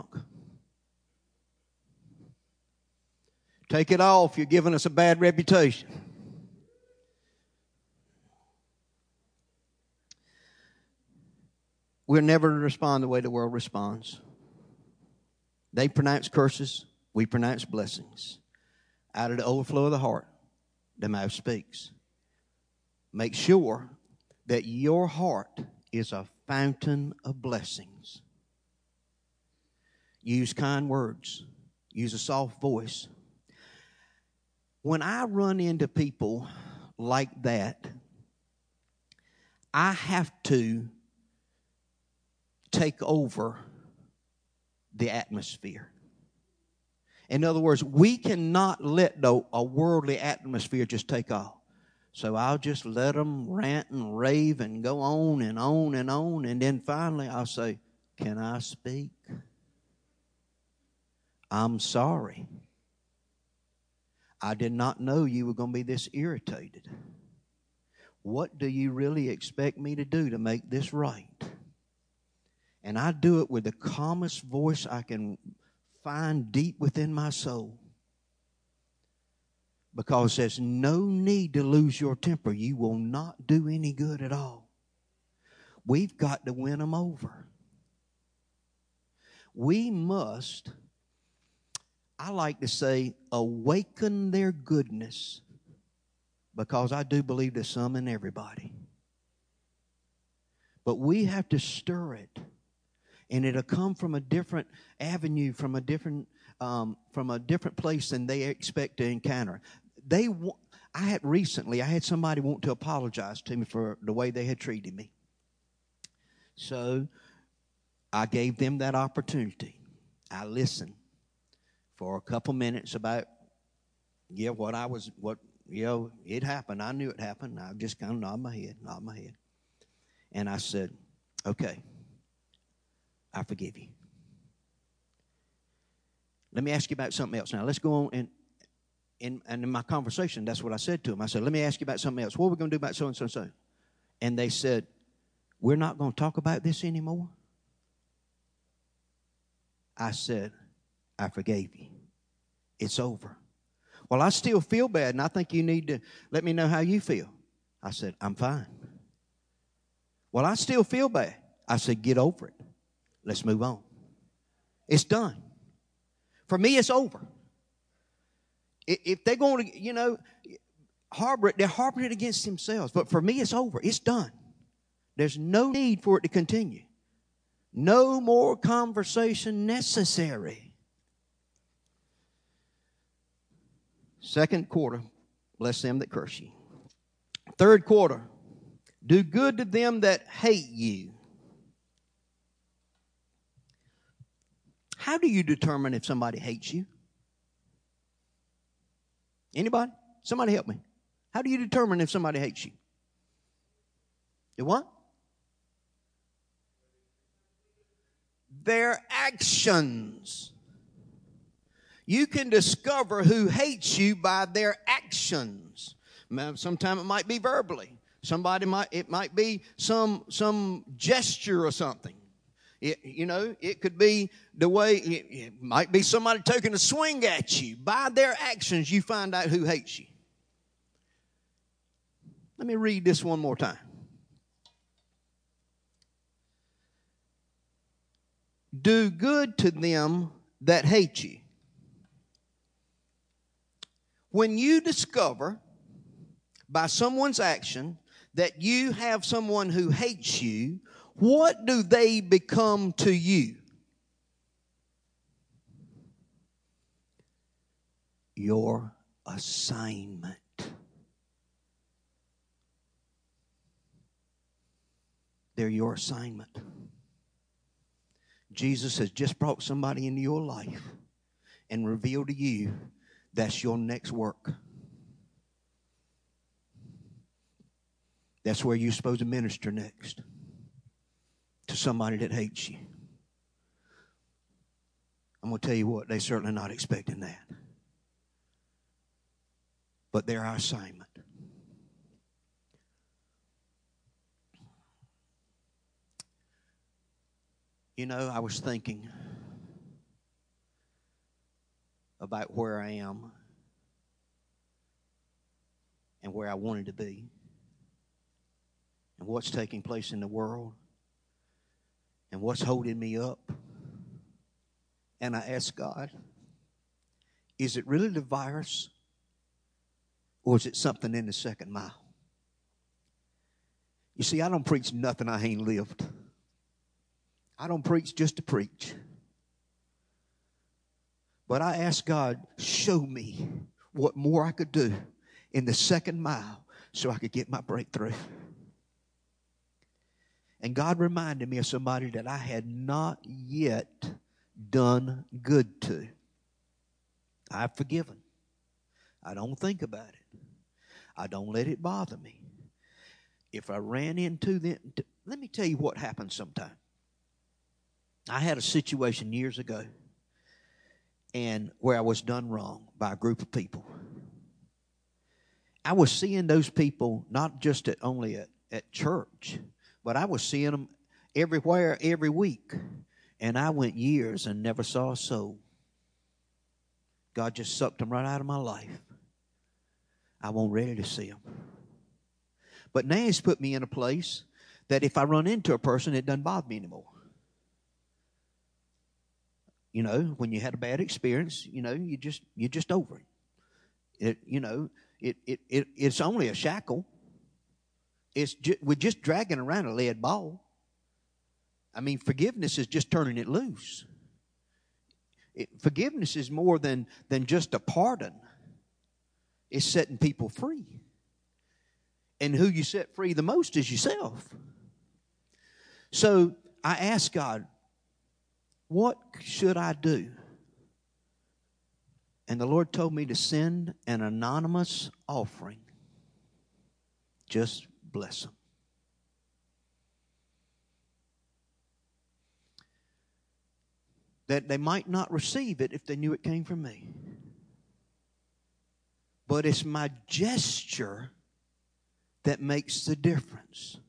Take it off. You're giving us a bad reputation. We're never to respond the way the world responds. They pronounce curses. We pronounce blessings. Out of the overflow of the heart, the mouth speaks. Make sure that your heart is a fountain of blessings. Use kind words. Use a soft voice. When I run into people like that, I have to take over the atmosphere. In other words, we cannot let a worldly atmosphere just take off. So I'll just let them rant and rave and go on and on and on. And then finally I'll say, "Can I speak? I'm sorry. I did not know you were going to be this irritated. What do you really expect me to do to make this right?" And I do it with the calmest voice I can find deep within my soul. Because there's no need to lose your temper. You will not do any good at all. We've got to win them over. We must, I like to say, awaken their goodness. Because I do believe there's some in everybody. But we have to stir it. And it'll come from a different avenue, from a different place than they expect to encounter. I had somebody want to apologize to me for the way they had treated me. So I gave them that opportunity. I listened for a couple minutes about, it happened. I knew it happened. I just kind of nodded my head. And I said, "Okay, I forgive you. Let me ask you about something else now. Let's go on and and in my conversation, that's what I said to them. I said, let me ask you about something else. What are we going to do about so and so and so? And they said, we're not going to talk about this anymore. I said, I forgave you. It's over. Well, I still feel bad, and I think you need to let me know how you feel. I said, I'm fine. Well, I still feel bad. I said, get over it. Let's move on. It's done. For me, it's over. If they're going to, harbor it, they're harboring it against themselves. But for me, it's over. It's done. There's no need for it to continue. No more conversation necessary. Second quarter, bless them that curse you. Third quarter, do good to them that hate you. How do you determine if somebody hates you? Anybody? Somebody help me. How do you determine if somebody hates you? Do what? Their actions. You can discover who hates you by their actions. Sometimes it might be verbally. It might be some gesture or something. It could be the way, it might be somebody taking a swing at you. By their actions, you find out who hates you. Let me read this one more time. Do good to them that hate you. When you discover by someone's action that you have someone who hates you, what do they become to you? Your assignment. They're your assignment. Jesus has just brought somebody into your life and revealed to you that's your next work. That's where you're supposed to minister next. To somebody that hates you. I'm going to tell you what, they're certainly not expecting that. But they're our assignment. I was thinking about where I am and where I wanted to be and what's taking place in the world and what's holding me up. And I asked God, is it really the virus or is it something in the second mile? You see, I don't preach nothing I ain't lived. I don't preach just to preach. But I asked God, show me what more I could do in the second mile so I could get my breakthrough. And God reminded me of somebody that I had not yet done good to. I've forgiven. I don't think about it. I don't let it bother me. If I ran into them, let me tell you what happens sometimes. I had a situation years ago and where I was done wrong by a group of people. I was seeing those people not just only at church, but I was seeing them everywhere, every week. And I went years and never saw a soul. God just sucked them right out of my life. I wasn't ready to see them. But now He's put me in a place that if I run into a person, it doesn't bother me anymore. When you had a bad experience, you're just over it. It's only a shackle. We're just dragging around a lead ball. I mean, forgiveness is just turning it loose. Forgiveness is more than just a pardon. It's setting people free. And who you set free the most is yourself. So I asked God, what should I do? And the Lord told me to send an anonymous offering. Just bless them. That they might not receive it if they knew it came from me. But it's my gesture that makes the difference.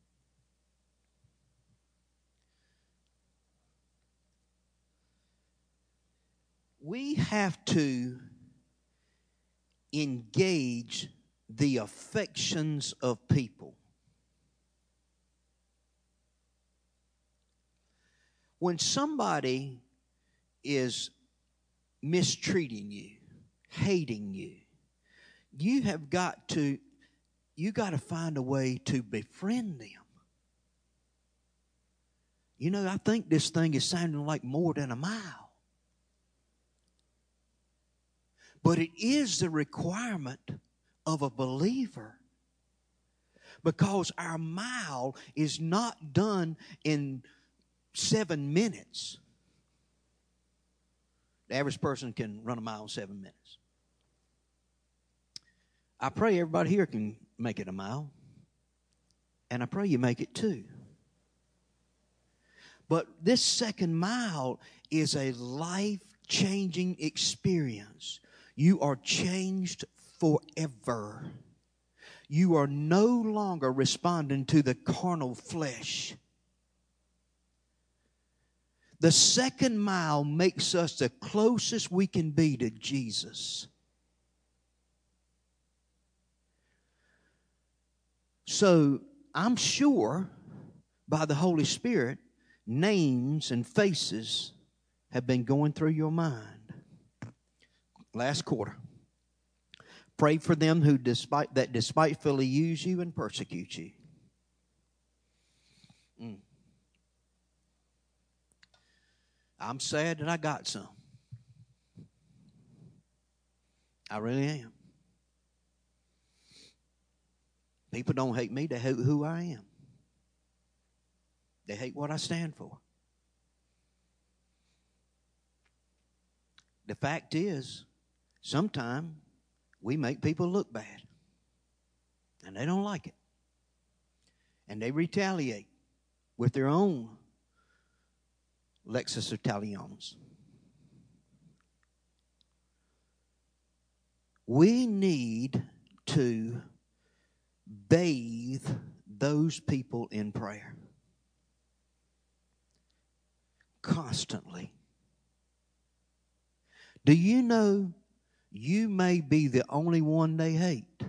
We have to engage the affections of people. When somebody is mistreating you, hating you, you got to find a way to befriend them. You know, I think this thing is sounding like more than a mile. But it is the requirement of a believer. Because our mile is not done in 7 minutes. The average person can run a mile in 7 minutes. I pray everybody here can make it a mile. And I pray you make it too. But this second mile is a life-changing experience. You are changed forever. You are no longer responding to the carnal flesh. The second mile makes us the closest we can be to Jesus. So I'm sure by the Holy Spirit, names and faces have been going through your mind. Last quarter. Pray for them who despitefully use you and persecute you. I'm sad that I got some. I really am. People don't hate me, they hate who I am. They hate what I stand for. The fact is, sometimes we make people look bad. And they don't like it. And they retaliate with their own Lexus Italians. We need to bathe those people in prayer. Constantly. Do you know you may be the only one they hate?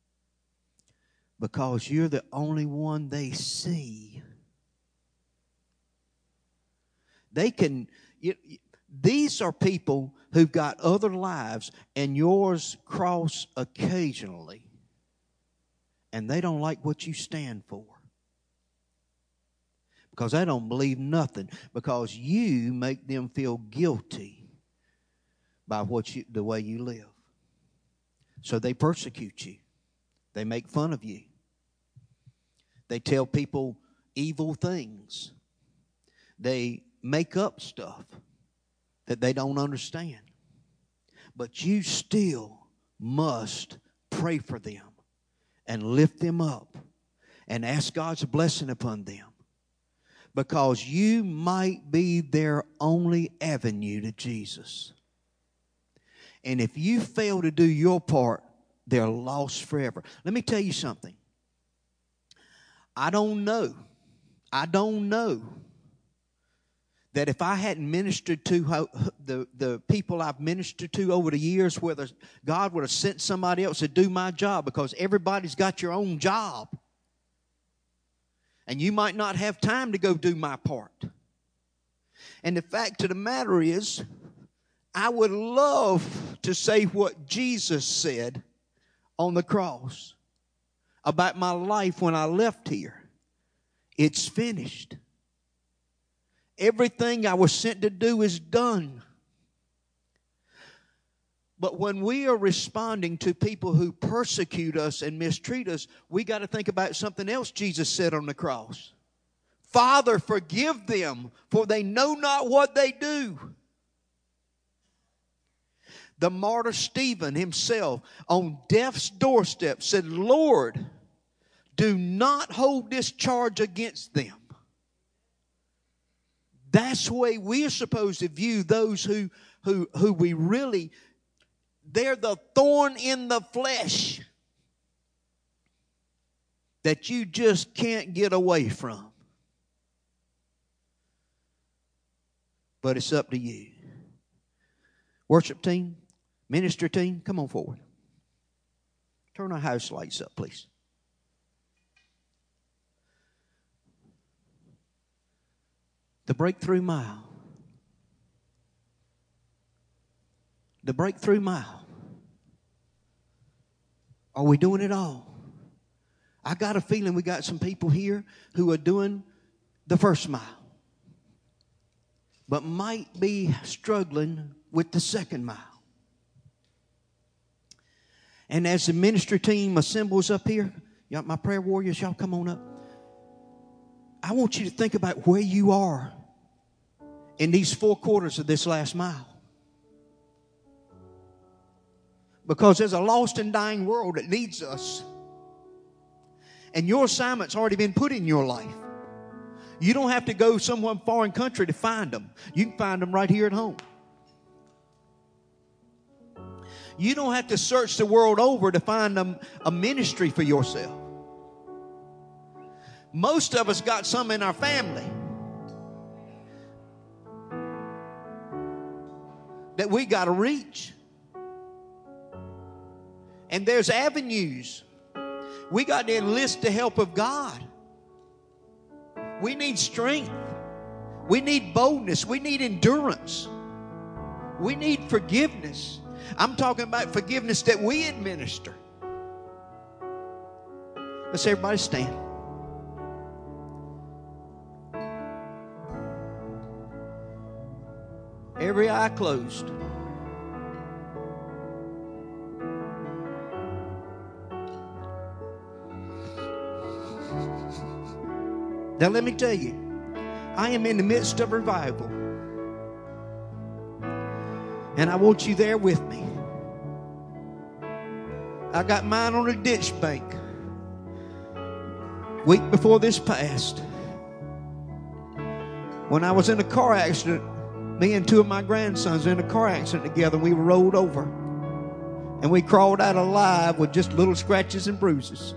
Because you're the only one they see. These are people who've got other lives, and yours cross occasionally. And they don't like what you stand for. Because they don't believe nothing. Because you make them feel guilty by the way you live. So they persecute you. They make fun of you. They tell people evil things. They make up stuff that they don't understand. But you still must pray for them and lift them up and ask God's blessing upon them. Because you might be their only avenue to Jesus. And if you fail to do your part, they're lost forever. Let me tell you something. I don't know that if I hadn't ministered to the people I've ministered to over the years, whether God would have sent somebody else to do my job, because everybody's got your own job. And you might not have time to go do my part. And the fact of the matter is, I would love to say what Jesus said on the cross about my life when I left here. It's finished. Everything I was sent to do is done. But when we are responding to people who persecute us and mistreat us, we got to think about something else Jesus said on the cross. Father, forgive them, for they know not what they do. The martyr Stephen himself on death's doorstep said, Lord, do not hold this charge against them. That's the way we are supposed to view those who we really, They're the thorn in the flesh that you just can't get away from. But it's up to you. Worship team, ministry team, come on forward. Turn our house lights up, please. The breakthrough mile. The breakthrough mile. Are we doing it all? I got a feeling we got some people here who are doing the first mile, but might be struggling with the second mile. And as the ministry team assembles up here, y'all, my prayer warriors, y'all come on up. I want you to think about where you are in these 4 quarters of this last mile. Because there's a lost and dying world that needs us. And your assignment's already been put in your life. You don't have to go somewhere in a foreign country to find them. You can find them right here at home. You don't have to search the world over to find a ministry for yourself. Most of us got some in our family that we got to reach. And there's avenues. We got to enlist the help of God. We need strength. We need boldness. We need endurance. We need forgiveness. I'm talking about forgiveness that we administer. Let's everybody stand. Every eye closed. Now let me tell you, I am in the midst of revival. And I want you there with me. I got mine on a ditch bank. Week before this passed, when I was in a car accident, me and 2 of my grandsons were in a car accident together. We were rolled over. And we crawled out alive with just little scratches and bruises.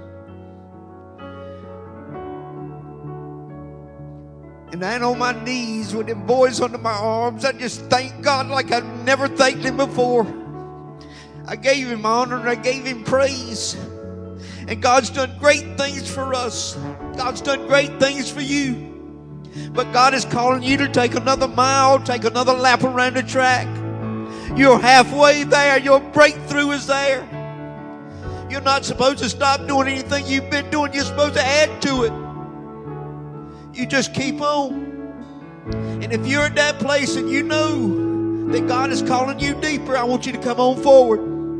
And I on my knees with them boys under my arms. I just thank God like I've never thanked Him before. I gave Him honor and I gave Him praise. And God's done great things for us. God's done great things for you. But God is calling you to take another mile, take another lap around the track. You're halfway there. Your breakthrough is there. You're not supposed to stop doing anything you've been doing. You're supposed to add to it. You just keep on. And if you're at that place and you know that God is calling you deeper, I want you to come on forward.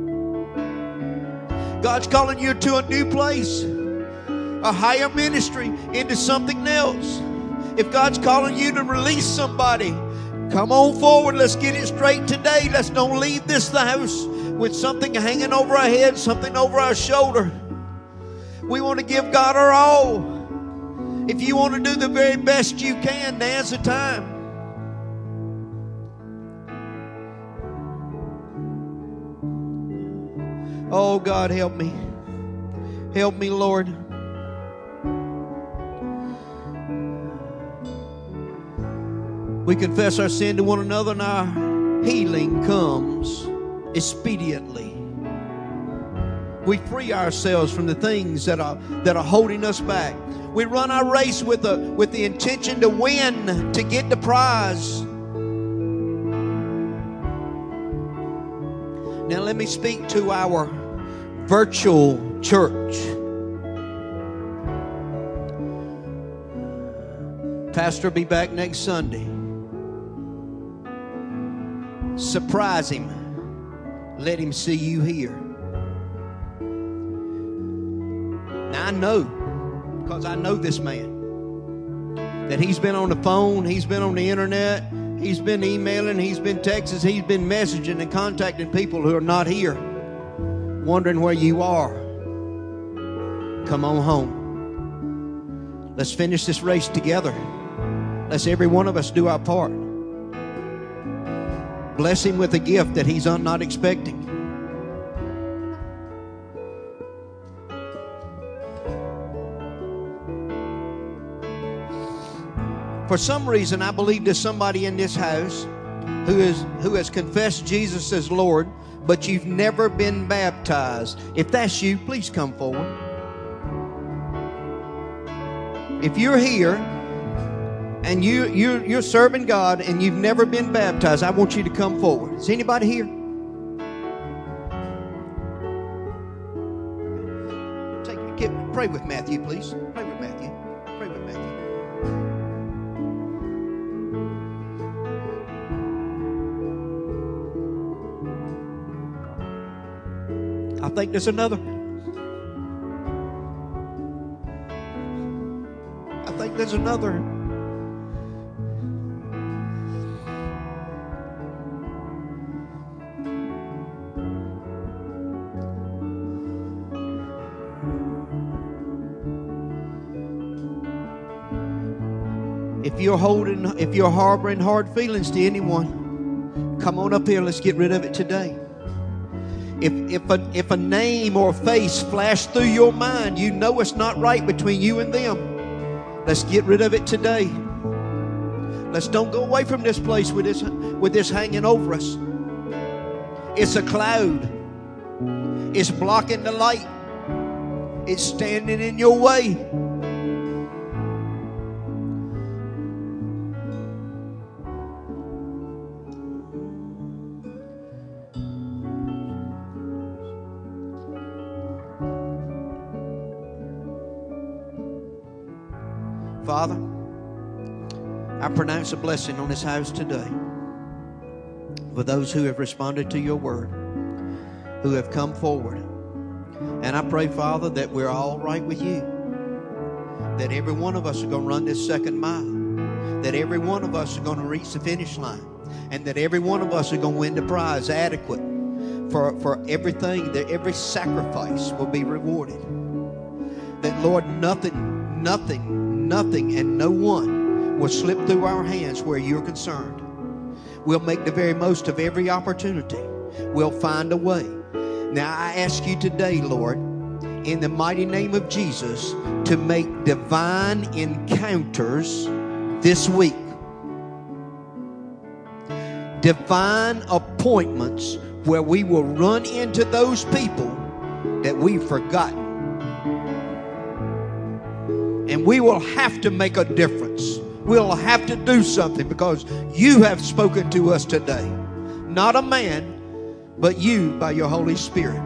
God's calling you to a new place, a higher ministry, into something else. If God's calling you to release somebody, come on forward. Let's get it straight today. Let's don't leave this house with something hanging over our head, something over our shoulder. We want to give God our all. If you want to do the very best you can, now's the time. Oh, God, help me. Help me, Lord. We confess our sin to one another, and our healing comes expediently. We free ourselves from the things that are holding us back. We run our race with the intention to win, to get the prize. Now let me speak to our virtual church. Pastor will be back next Sunday. Surprise him. Let him see you here. Now I know, because I know this man, that he's been on the phone, he's been on the internet, he's been emailing, he's been texting, he's been messaging and contacting people who are not here, wondering where you are. Come on home. Let's finish this race together. Let's every one of us do our part. Bless him with a gift that he's not expecting. For some reason, I believe there's somebody in this house who has confessed Jesus as Lord, but you've never been baptized. If that's you, please come forward. If you're here and you're serving God and you've never been baptized, I want you to come forward. Is anybody here? Pray with Matthew, please. Pray with Matthew. Pray with Matthew. I think there's another. I think there's another. If you're harboring hard feelings to anyone, come on up here. Let's get rid of it today. If a name or a face flashed through your mind, you know it's not right between you and them. Let's get rid of it today. Let's don't go away from this place with this hanging over us. It's a cloud. It's blocking the light. It's standing in your way. Father, I pronounce a blessing on this house today for those who have responded to your word, who have come forward. And I pray, Father, that we're all right with you, that every one of us are going to run this second mile, that every one of us are going to reach the finish line, and that every one of us are going to win the prize adequate for everything, that every sacrifice will be rewarded. That, Lord, nothing and no one will slip through our hands where you're concerned. We'll make the very most of every opportunity. We'll find a way. Now I ask you today, Lord, in the mighty name of Jesus, to make divine encounters this week. Divine appointments where we will run into those people that we've forgotten. And we will have to make a difference. We'll have to do something because you have spoken to us today. Not a man, but you by your Holy Spirit.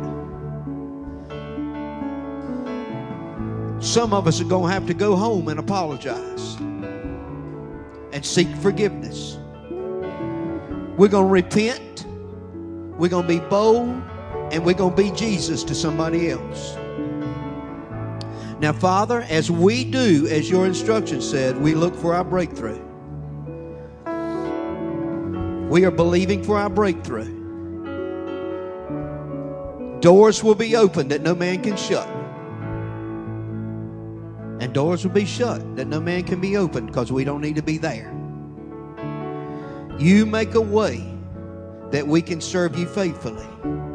Some of us are going to have to go home and apologize and seek forgiveness. We're going to repent. We're going to be bold, and we're going to be Jesus to somebody else. Now, Father, as we do, as your instruction said, we look for our breakthrough. We are believing for our breakthrough. Doors will be opened that no man can shut. And doors will be shut that no man can be opened because we don't need to be there. You make a way that we can serve you faithfully.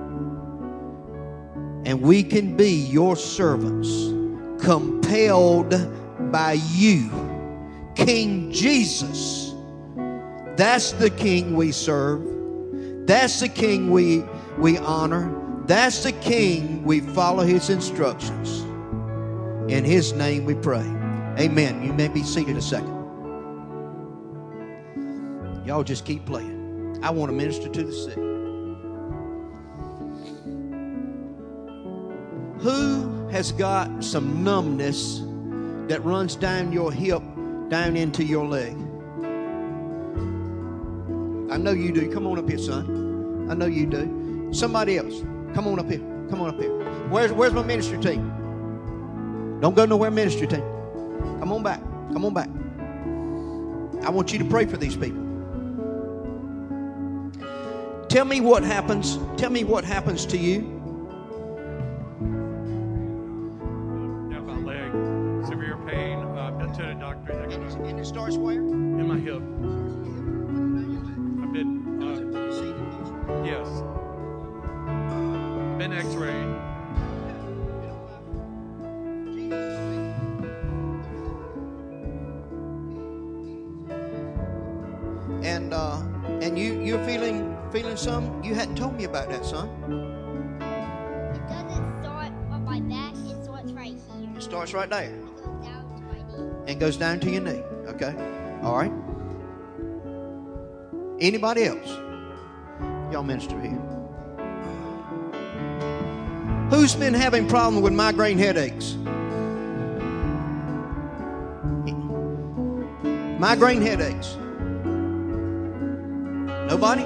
And we can be your servants, compelled by you. King Jesus. That's the King we serve. That's the King we honor. That's the King we follow his instructions. In his name we pray. Amen. You may be seated a second. Y'all just keep playing. I want to minister to the sick. Who has got some numbness that runs down your hip, down into your leg? I know you do. Come on up here, son. I know you do. Somebody else. Come on up here. Come on up here. Where's my ministry team? Don't go nowhere, ministry team. Come on back. Come on back. I want you to pray for these people. Tell me what happens. Tell me what happens to you. Down my leg, severe pain. Been to the doctor. And it starts where? In my hip. I've been. Yes. Been X-rayed. And you're feeling some. You hadn't told me about that, son. It doesn't start on my back. It starts right here. It starts right there. It goes down to my knee. And goes down to your knee. Okay. All right. Anybody else? Y'all minister here. Who's been having problem with migraine headaches? Migraine headaches. Nobody?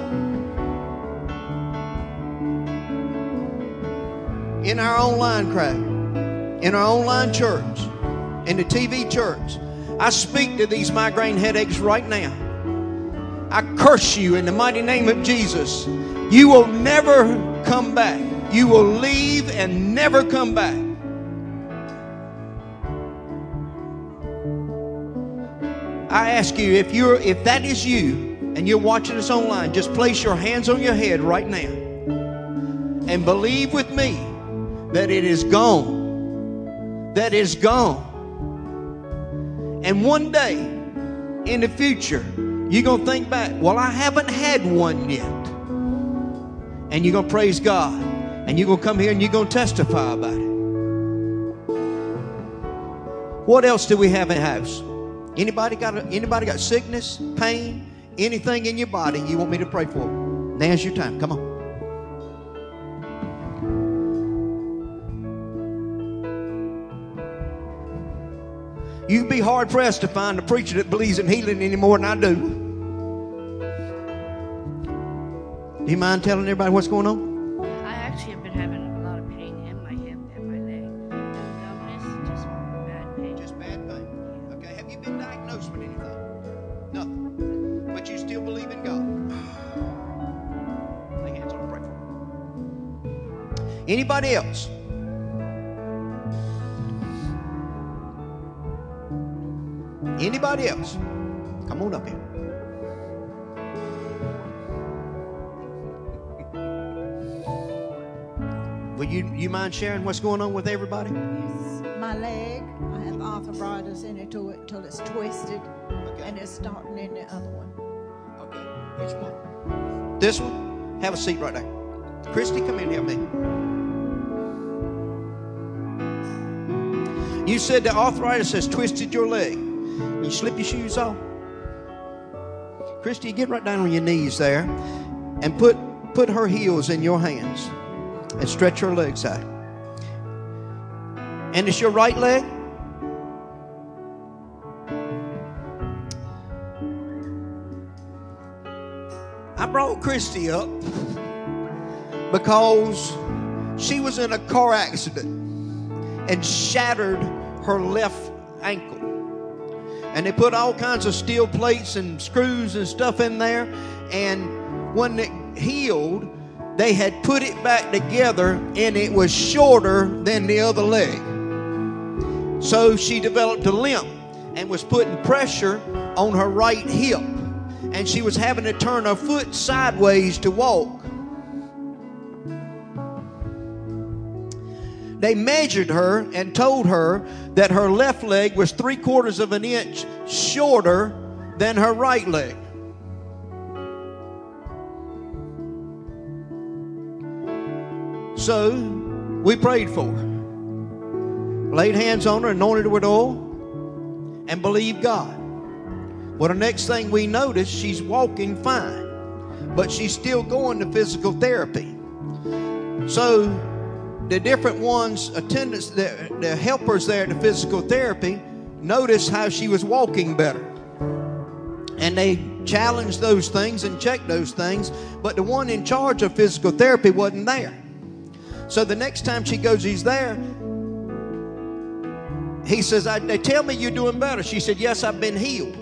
In our online crowd, in our online church, in the TV church, I speak to these migraine headaches right now. I curse you in the mighty name of Jesus. You will never come back. You will leave and never come back. I ask you, if that is you and you're watching us online, just place your hands on your head right now and believe with me that it is gone. That is gone. And one day in the future, you're going to think back, well, I haven't had one yet. And you're going to praise God. And you're going to come here and you're going to testify about it. What else do we have in the house? Anybody got sickness, pain, anything in your body you want me to pray for? Now's your time. Come on. You'd be hard pressed to find a preacher that believes in healing any more than I do. Do you mind telling everybody what's going on? I actually have been having a lot of pain in my hip and my leg. Numbness, just bad pain. Just bad pain. Okay, have you been diagnosed with anything? Nothing. But you still believe in God? Lay hands on and pray for them. Anybody else? Anybody else? Come on up here. Will you mind sharing what's going on with everybody? My leg, I have arthritis in it till it's twisted, and it's starting in the other one. Okay. Which one? This one? Have a seat right there. Christy, come in here, help me. You said the arthritis has twisted your leg. You slip your shoes off. Christy, get right down on your knees there and put her heels in your hands and stretch her legs out. And it's your right leg? I brought Christy up because she was in a car accident and shattered her left ankle. And they put all kinds of steel plates and screws and stuff in there. And when it healed, they had put it back together and it was shorter than the other leg. So she developed a limp and was putting pressure on her right hip. And she was having to turn her foot sideways to walk. They measured her and told her that her left leg was 3/4 of an inch shorter than her right leg. So we prayed for her, laid hands on her, anointed her with oil, and believed God. Well, the next thing we noticed, she's walking fine, but she's still going to physical therapy. So the different ones, attendants, the helpers there at the physical therapy, noticed how she was walking better. And they challenged those things and checked those things, but the one in charge of physical therapy wasn't there. So the next time she goes, he's there. He says, they tell me you're doing better. She said, yes, I've been healed.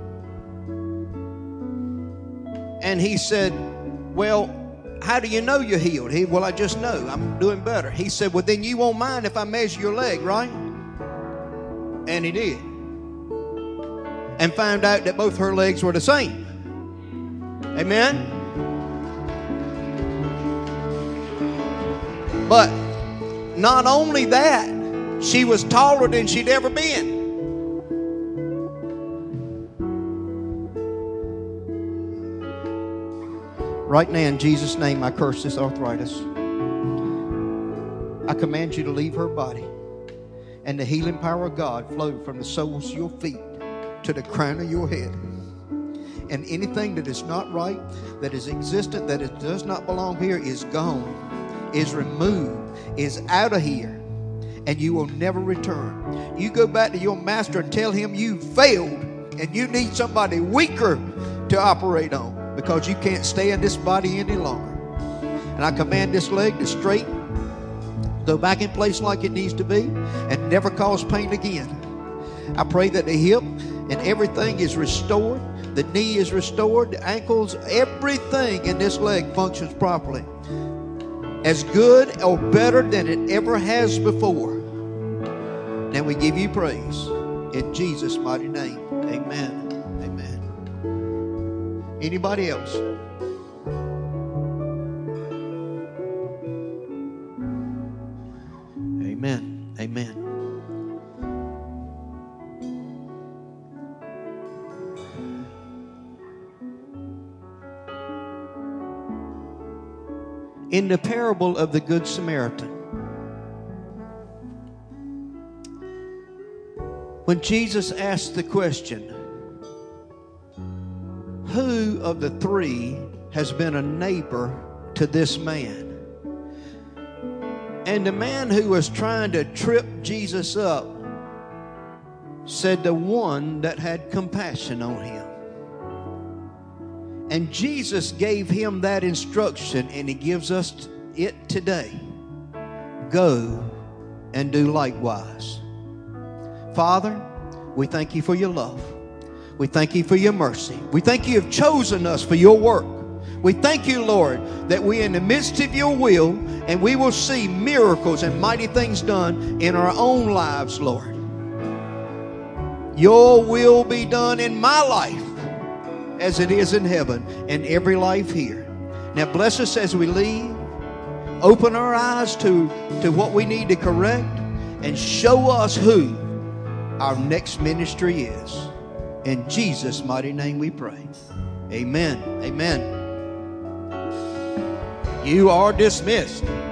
And he said, well, how do you know you're healed? Well, I just know I'm doing better. He said, well, then you won't mind if I measure your leg, right? And he did. And found out that both her legs were the same. Amen? But not only that, she was taller than she'd ever been. Right now, in Jesus' name, I curse this arthritis. I command you to leave her body, and the healing power of God flow from the soles of your feet to the crown of your head. And anything that is not right, that is existent, that it does not belong here is gone, is removed, is out of here, and you will never return. You go back to your master and tell him you failed and you need somebody weaker to operate on, because you can't stay in this body any longer. And I command this leg to straighten, go back in place like it needs to be, and never cause pain again. I pray that the hip and everything is restored. The knee is restored, the ankles, everything in this leg functions properly, as good or better than it ever has before. Now we give you praise in Jesus' mighty name. Amen. Amen. Anybody else? Amen. Amen. In the parable of the Good Samaritan, when Jesus asked the question, who of the three has been a neighbor to this man? And the man who was trying to trip Jesus up said the one that had compassion on him. And Jesus gave him that instruction, and he gives us it today. Go and do likewise. Father, we thank you for your love. We thank you for your mercy. We thank you have chosen us for your work. We thank you, Lord, that we're in the midst of your will, and we will see miracles and mighty things done in our own lives, Lord. Your will be done in my life as it is in heaven, and every life here. Now bless us as we leave. Open our eyes to what we need to correct, and show us who our next ministry is. In Jesus' mighty name we pray. Amen. Amen. You are dismissed.